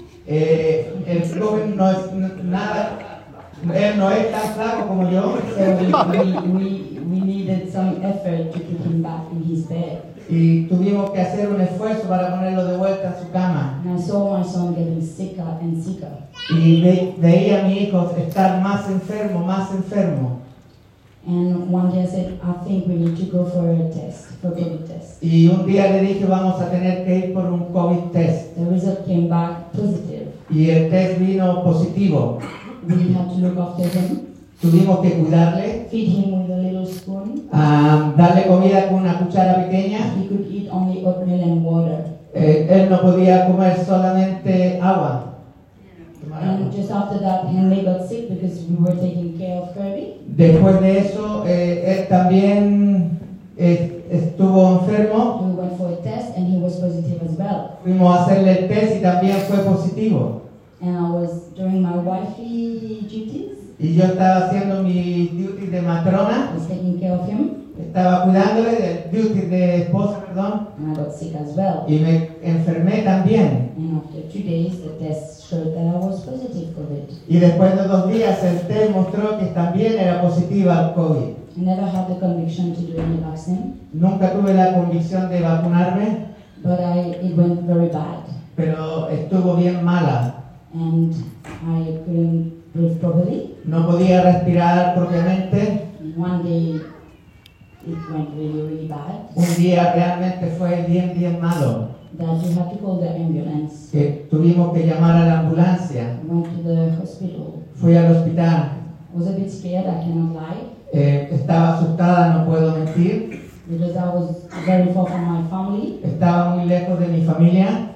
El joven no es nada, él no es tan flaco como yo. So we needed some effort to put him back in his bed. Y tuvimos que hacer un esfuerzo para ponerlo de vuelta en su cama. And I saw my son getting sicker and sicker. Y veía a mi hijo estar más enfermo. And one day I said, I think we need to go for a test, for COVID test. Y un día le dije, vamos a tener que ir por un COVID test. The result came back positive. Y el test vino positivo. We had to look after him, Tuvimos que cuidarle, feed him with a little spoon. darle comida con una cuchara pequeña. He could eat only oatmeal and water. Él no podía comer solamente agua. And just after that, Henry got sick because we were taking care of Kirby. Después de eso, él también estuvo enfermo. We went for a test and he was positive as well. Fuimos a hacerle el test y también fue positivo. And I was doing my wifely duties. Y yo estaba haciendo mi duty de matrona. I was taking care of him. Estaba cuidándole del duty de esposa, perdón. And I got sick as well. Y me enfermé también. And after 2 days, the test showed that I was positive COVID. Y después de 2 días el test mostró que también era positiva al COVID. I never had the conviction to do any vaccine, Nunca tuve la convicción de vacunarme, but it went very bad. pero estuvo bien mala. And I couldn't breathe properly. No podía respirar propiamente. And one day, it went really, really bad. Un día realmente fue bien malo. That we had to call the ambulance. Que tuvimos que llamar a la ambulancia. I went to the hospital. Fui al hospital. I was a bit scared, I cannot lie, Estaba asustada, no puedo mentir. because I was very far from my family. Estaba muy lejos de mi familia.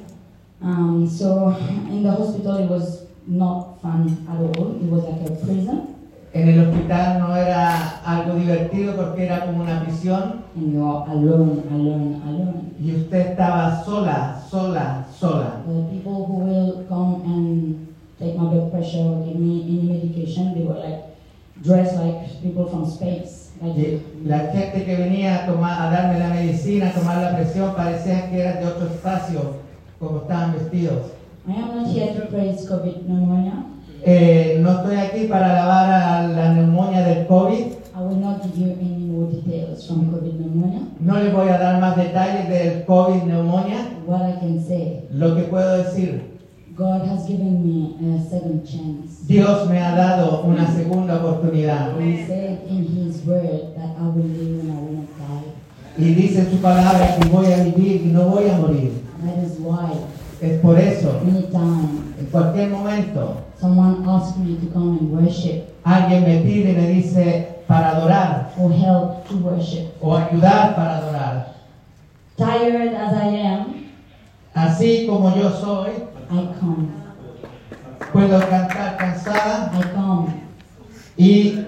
So in the hospital it was not fun at all. It was like a prison, En el hospital no era algo divertido porque era como una prisión. and you are alone. Y usted estaba sola. The people who will come and take my blood pressure or give me any medication, they were like dressed like people from space. Like, Y la gente que venía a darme la medicina, a tomar la presión, parecían que eran de otro espacio, como estaban vestidos. I am not here to praise COVID pneumonia. No estoy aquí para alabar a la neumonía del COVID. I will not give you any more details from COVID pneumonia. No les voy a dar más detalles del COVID neumonía. What I can say, Lo que puedo decir, God has given me a second chance. Dios me ha dado una segunda oportunidad. He said in His Word that I will live and I will not die. Y dice en su palabra que voy a vivir y no voy a morir. That is why, Es por eso, anytime en cualquier momento, someone asks me to come and worship alguien me pide y me dice para adorar or help to worship, o ayudar para adorar. tired as I am, Así como yo soy, I come. puedo cantar cansada I come y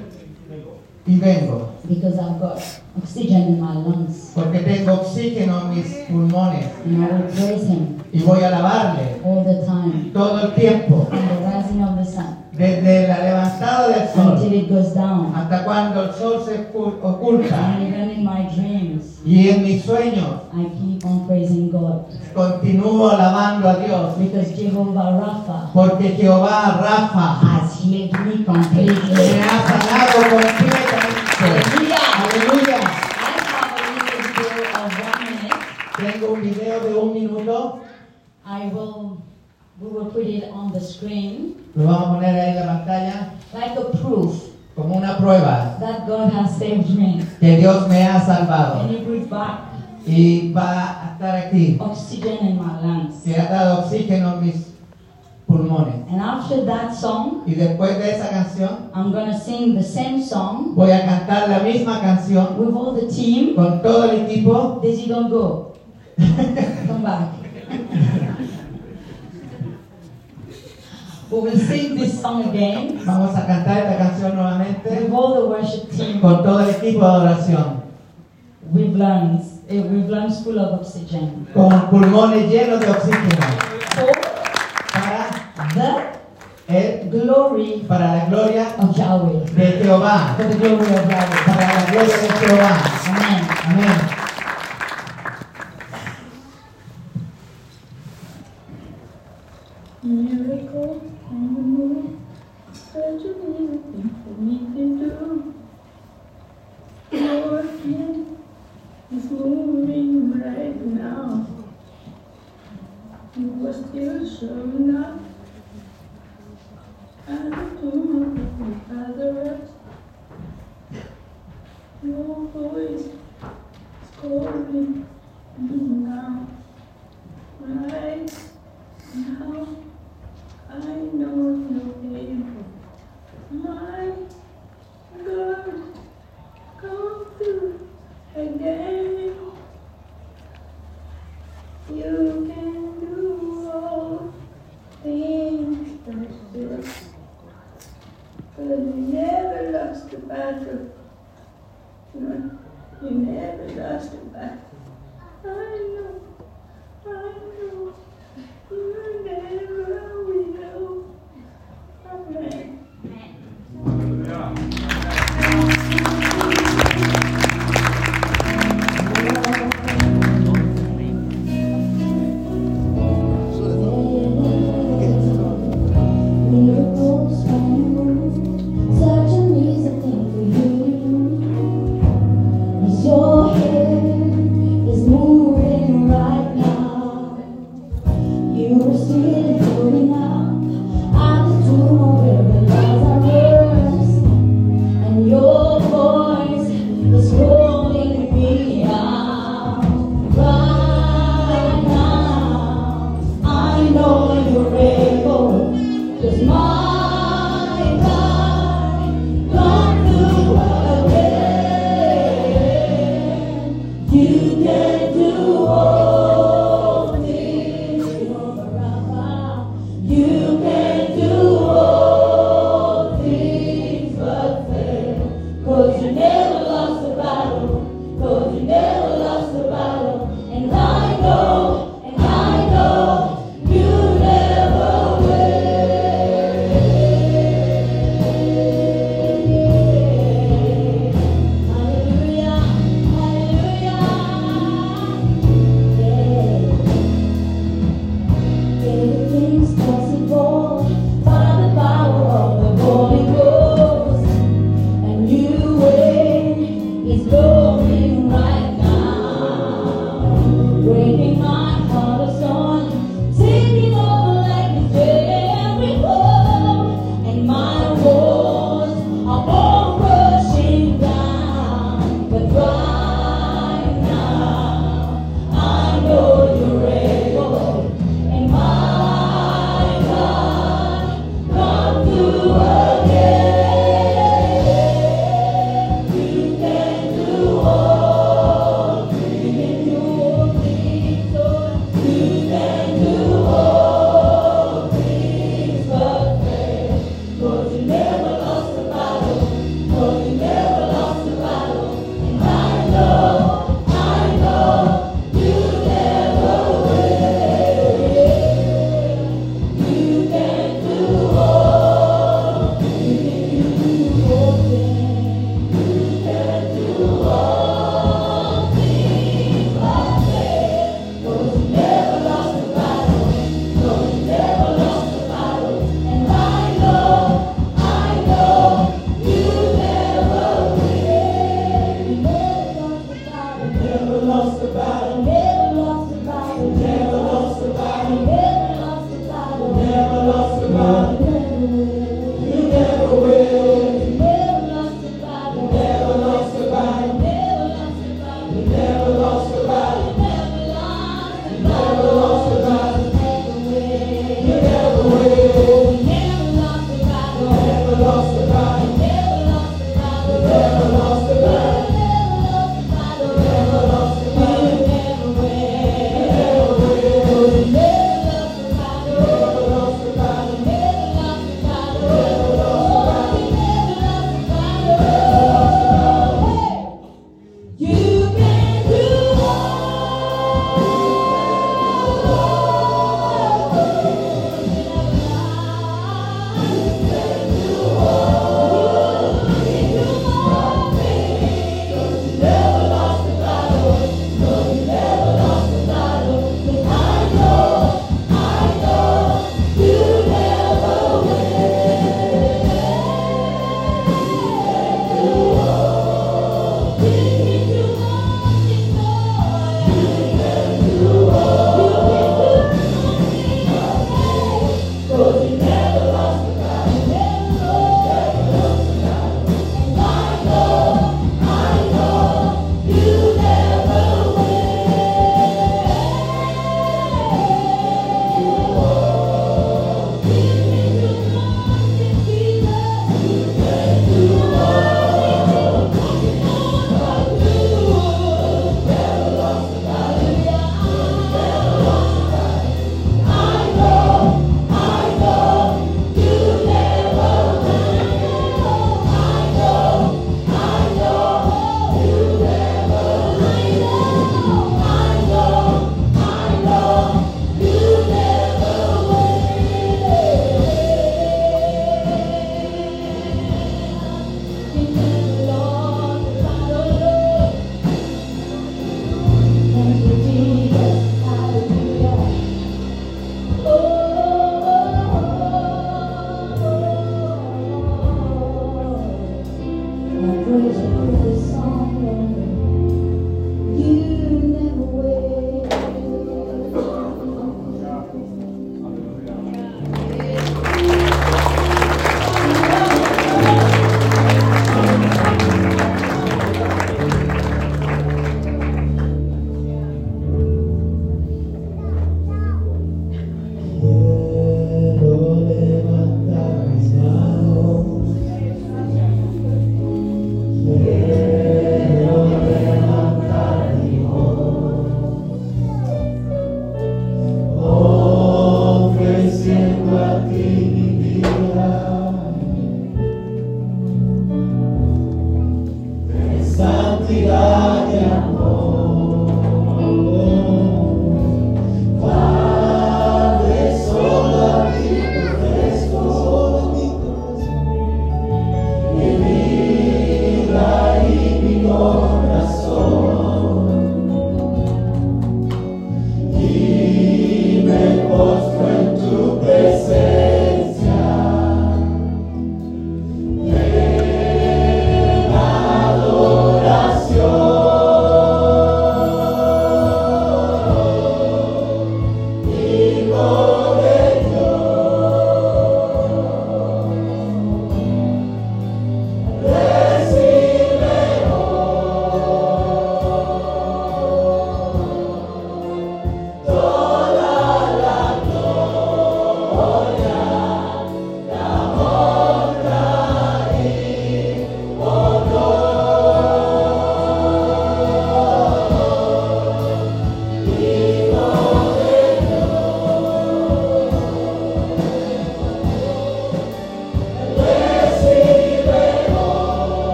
vengo, because I've got oxygen in my lungs, porque tengo oxígeno en mis pulmones and I will praise Him y voy a alabarle all the time, todo el tiempo, from the rising of the sun desde la levantada del until sol it goes down. hasta cuando el sol se oculta. And even in my dreams, Y en mis sueños I keep on praising God, continúo alabando a Dios, because Jehovah Rapha porque Jehová Rafa has healed me completely. me ha sanado completamente. Hallelujah! Aleluya. I have a little video of 1 Tengo un video de 1 minuto. We will put it on the screen Lo vamos a poner ahí en la pantalla like a proof como una prueba that God has saved me. que Dios me ha salvado. And He brings back Y va a estar aquí. oxygen in my lungs. Que ha dado oxígeno en mis pulmones. And after that song, Y después de esa canción, I'm going to sing the same song voy a cantar la misma canción with all the team. con todo el equipo. Daisy, don't go. Come back. We will sing this song again Vamos a cantar esta canción nuevamente with all the worship team con todo el equipo de adoración. with lungs full of oxygen. Con pulmones llenos de oxígeno. For Para the glory para la gloria of Yahweh. de Jehová. For the glory of Yahweh. Para la gloria de Jehová. Amen. Amén. Miracle on the move, such a miracle for me to do. Your hand is moving right now. You were still showing up at the tomb of Lazarus. Your voice is calling me now. Right now. I know you're able. My God, come through again. You can do all things perfect. But you never lost a battle. No, you never lost a battle. I know. You never will. Amen.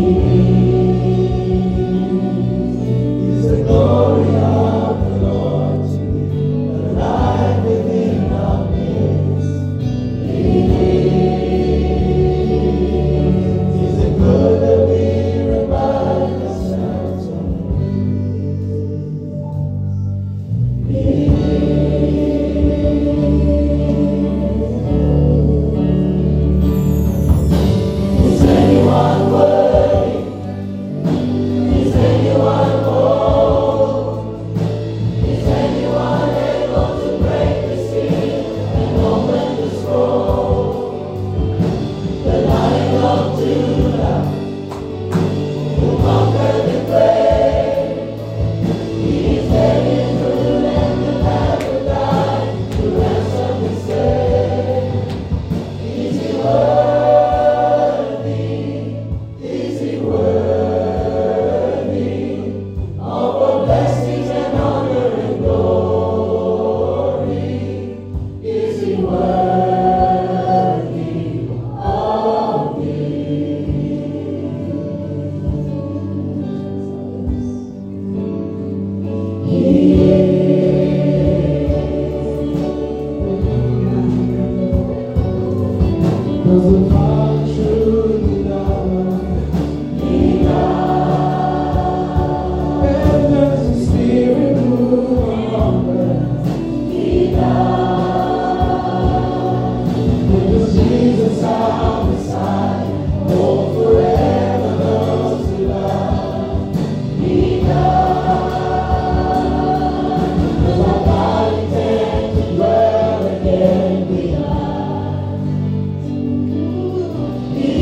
is the glory of the Lord to me, alive within our midst. Is it good that we remind ourselves of Is anyone worthy? Is anyone whole? Is anyone able to break the seal and open the scroll? The Lion of Judah, who conquered the grave, He is dead and ruled, and the Lamb who died to ransom the slave. Is He worthy? Is He worthy of all blessings and honor and glory? Is He worthy of Does the Father truly love? He does. And does the Spirit move among us? He does. Because Jesus our Messiah, oh, forever those who love. He does. Does our God intend to dwell again with us? He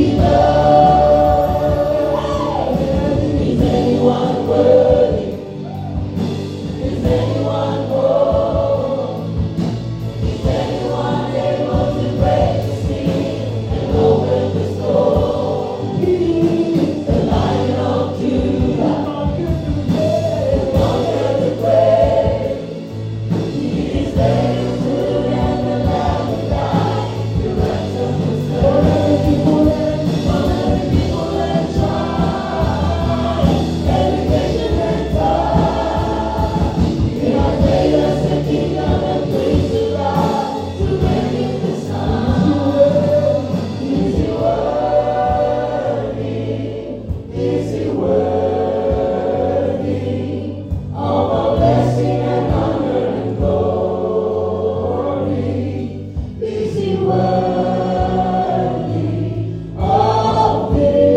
does. Is anyone worthy? Is anyone whole? Is anyone able to break the seal and open the scroll? He is the Lion of Judah, who conquered the grave. He is dead and ruled, and the Lamb who died to ransom the slave. For every people and tribe, every nation and tongue, He has made us a kingdom and priests to God, to reign in the sun. Is He worthy? Is He worthy of all blessing and honor and glory? Is He worthy of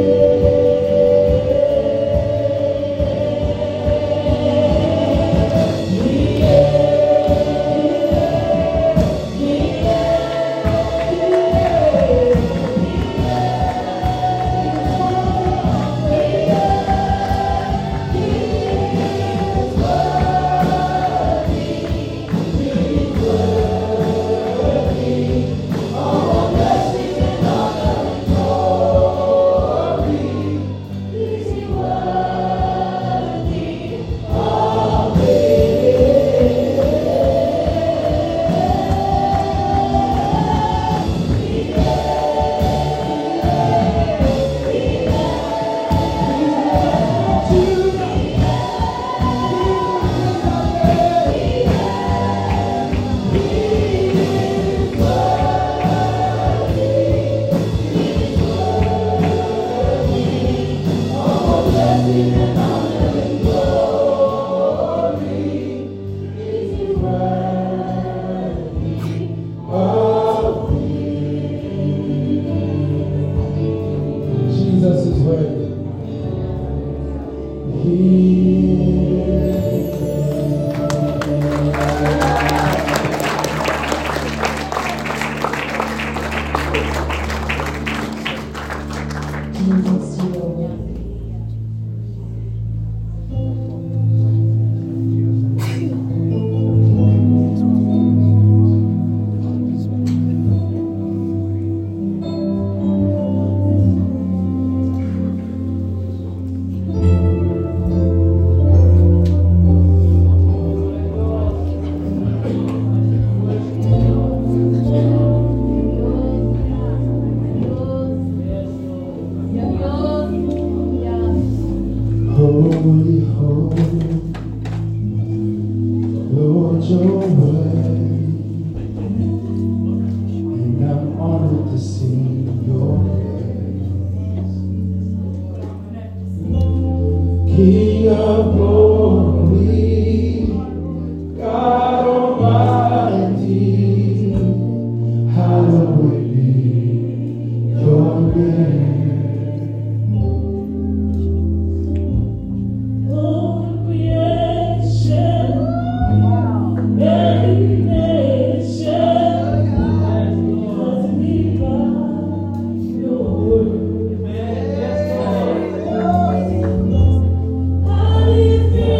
Jesus is worthy. Jesus, you are worthy. humbly hold, Lord, your word, and I'm honored to sing your praise. King of glory, God Almighty, hallowed be your name. Hallelujah.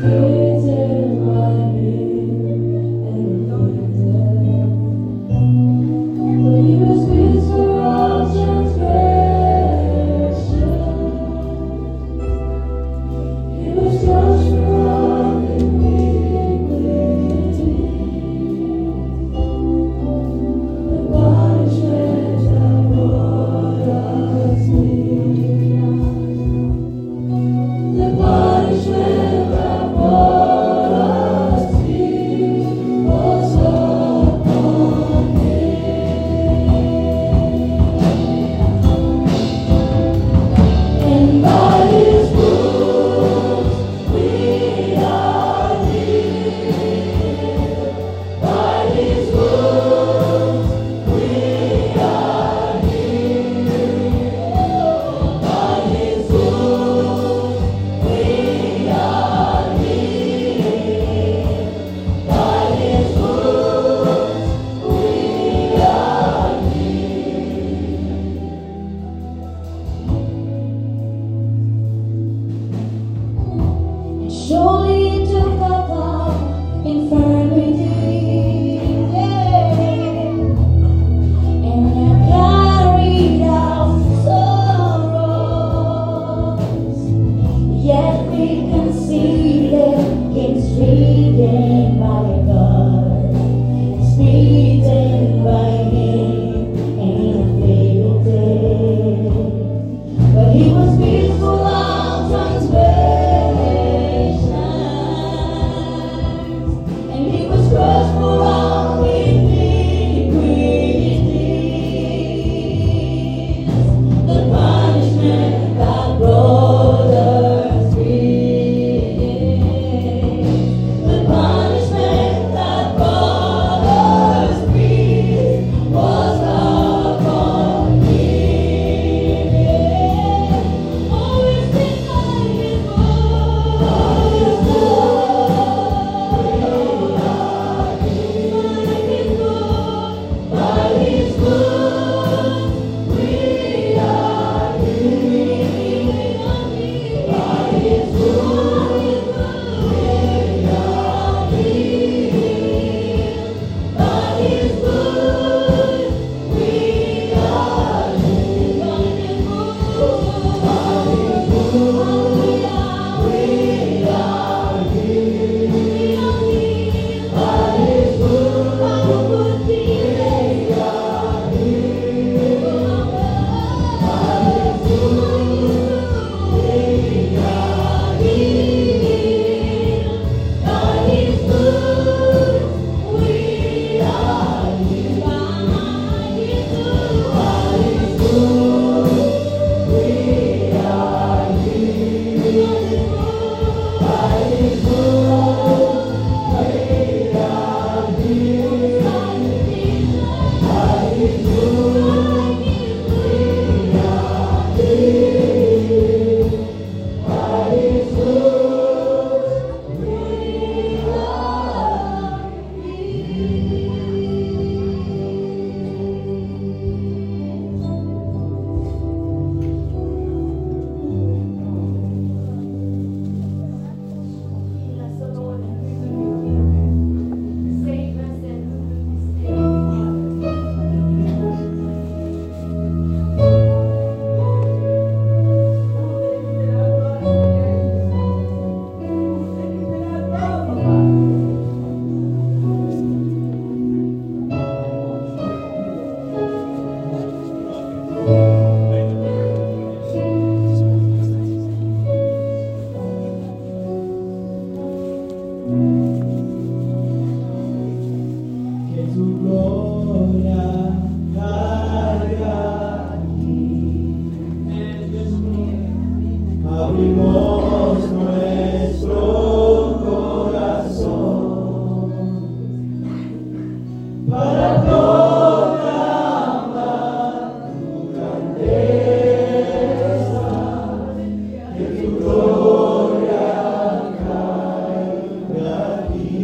gloria caiga aquí.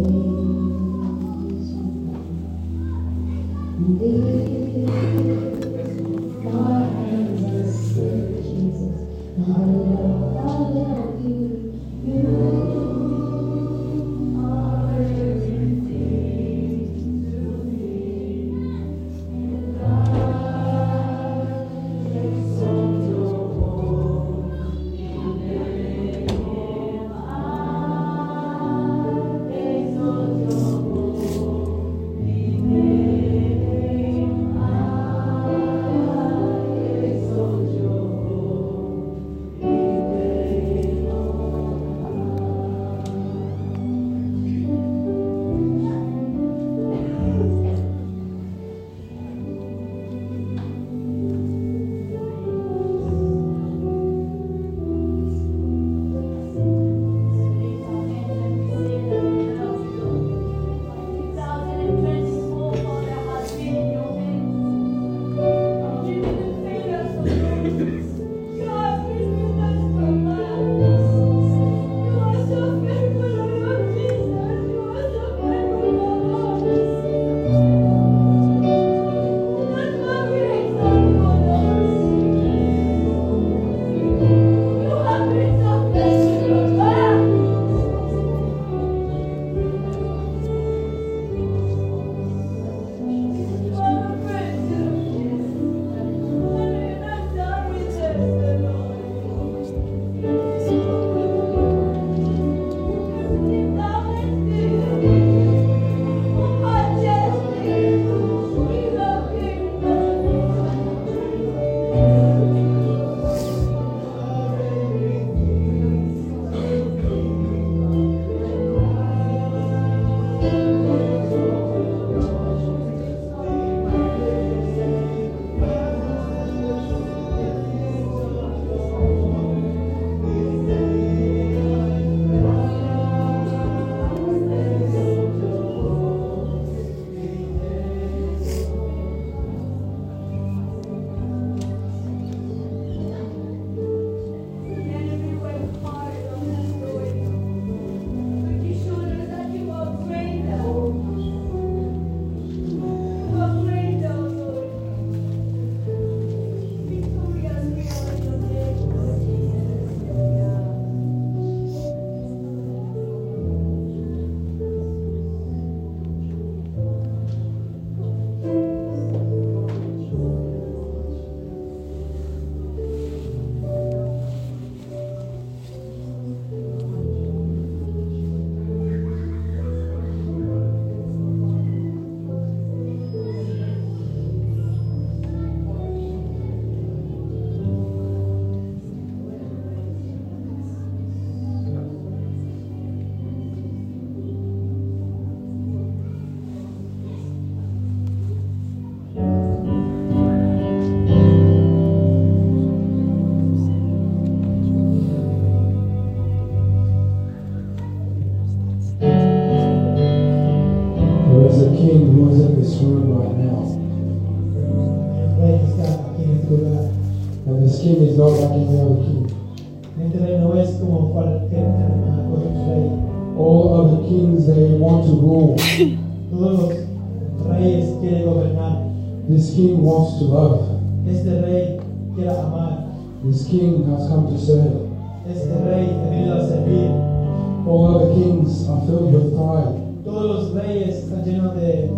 king is not like any other king. Este rey no es como cualquier otro rey. All other kings, they want to rule. Todos los reyes quieren gobernar. This king wants to love. Este rey quiere amar. This king has come to serve. Este rey ha venido a servir. All other kings are filled with pride. Todos los reyes están llenos de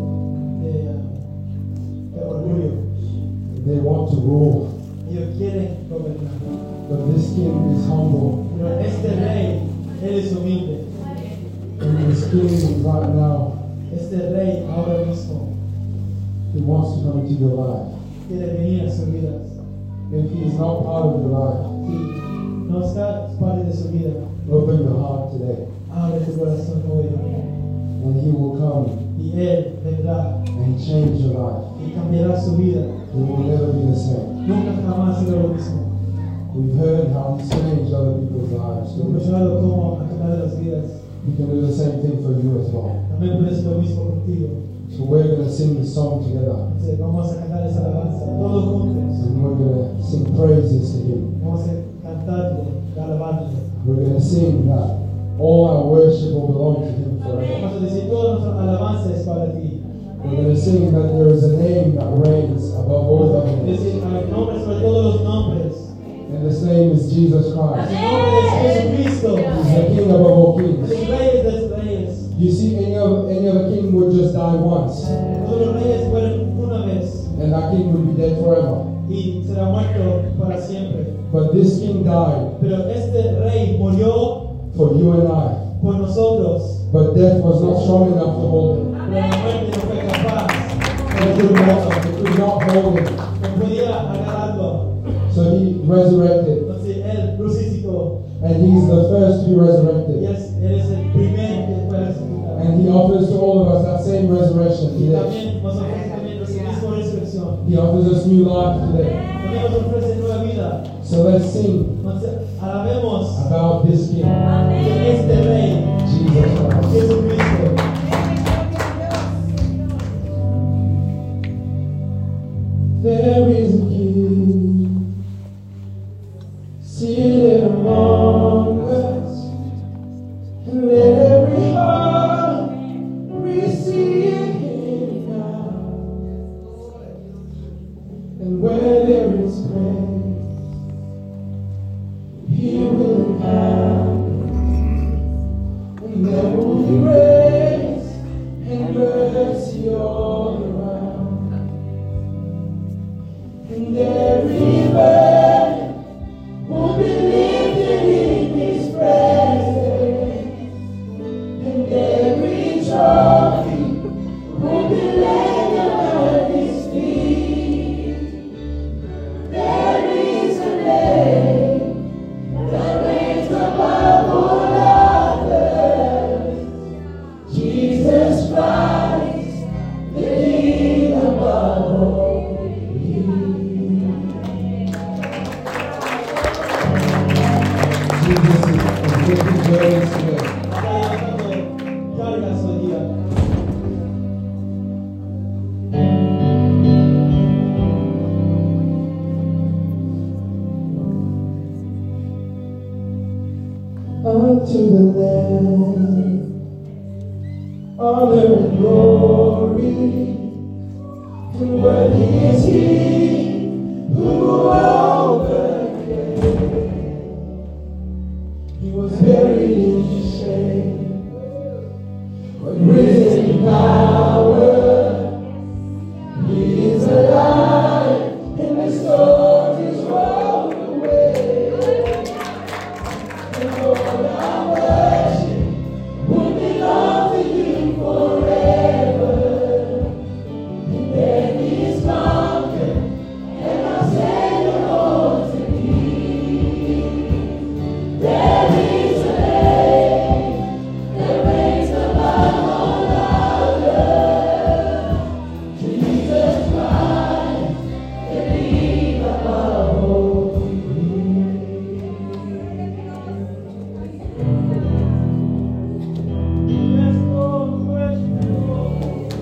orgullo. They want to rule. Ellos quieren gobernar. But this king is humble. Pero este rey, él es humilde. And this king right now, Este rey ahora mismo he wants to come into your life. quiere venir a sus vidas. If he is not part of your life, Si no está parte de su vida, open your heart today. abre tu corazón hoy. And he will come Y él vendrá and change your life. y cambiará su vida. You will never be the same. Nunca jamás será lo mismo. We've heard how he changed other people's lives. Hemos escuchado cómo ha cambiado las vidas. He can do the same thing for you as well. También puede ser lo mismo contigo. So we're going to sing the song together. Entonces, vamos a cantar esa alabanza todos juntos. And we're going to sing praises to him. Vamos a cantarle, alabarle. We're going to sing that all our worship will belong to him forever. Vamos a decir, toda nuestra alabanza es para ti. We're going to sing that there is a name that reigns above all other names. Decir, hay nombres sobre todos los nombres. And this name is Jesus Christ. El nombre es Jesucristo. He's the King above all kings. El rey de los reyes. You see, any other king would just die once, Todos los reyes mueren una vez and that king would be dead forever. y será muerto para siempre. But this king died Pero este rey murió for you and I. por nosotros. But death was not strong enough to hold him. Pero la muerte no fue capaz. It could not hold him. No podía agarrarlo. So he resurrected. Entonces él resucitó. And he's the first to be Y resurrected. él es el primer que fue resucitado. And he offers to all of us that same resurrection Y today. también nos ofrece también nuestra misma resurrección. He offers us new life today. También nos ofrece nueva vida. So let's sing Entonces alabemos about this king, de este rey, Jesus Christ. Jesucristo. There is a king seated among us, and let every heart receive him now. And where there is praise, he will come, and there will be grace and mercy all around. And every burden will be lifted in His presence, and every trophy will be laid at His feet. There is a name that reigns above all others, Jesus Christ, the King above all. Jesus is lifting burdens today. Está levantando cargas hoy día. Unto the Lamb, honor and glory, and worthy is He who overcame. He was buried in shame, but risen in power. He is alive, and the storm is rolled away. And all our worship will belong to You forever. And then He's conquered, and our Savior holds the key. There is a name that reigns above all others, Jesus Christ, the King above all. Yes, Lord, worship You, Lord.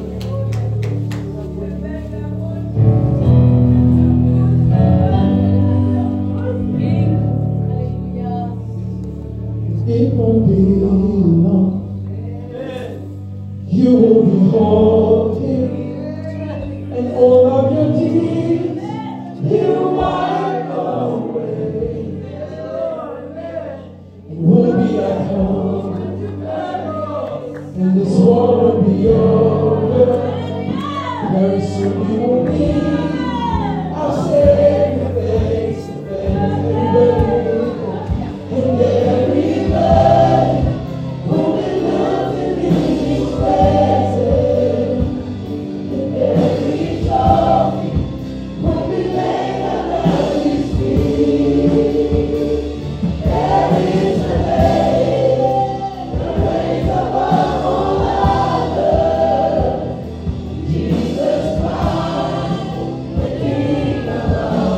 It won't be long. Amen. You will behold Him, and all of your tears He'll wipe away. And we'll be at home, and this war will be over. Very soon you will meet our Savior face to face. And every burden will be lifted in His presence, and every trophy will be laid at His feet. There is a name that reigns above all others, Jesus Christ, the King above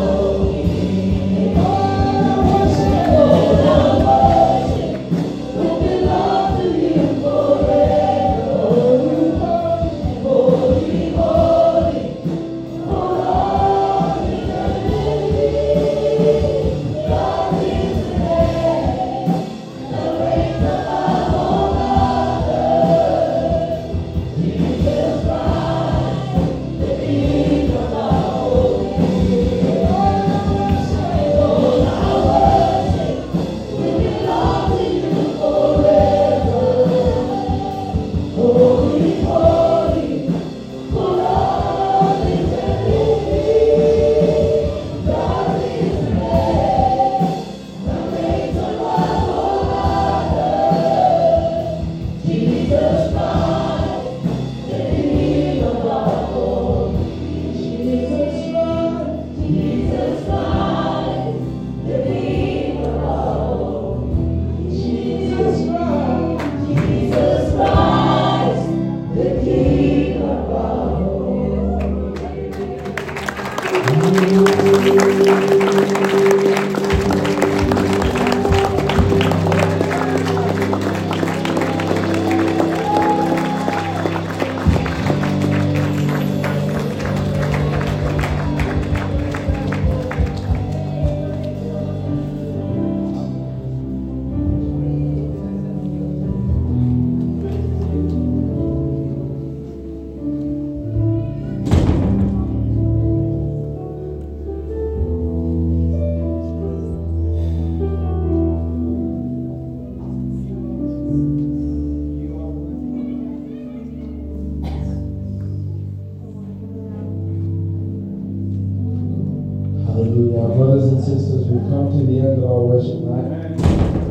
Hallelujah. Brothers and sisters, we've come to the end of our worship night.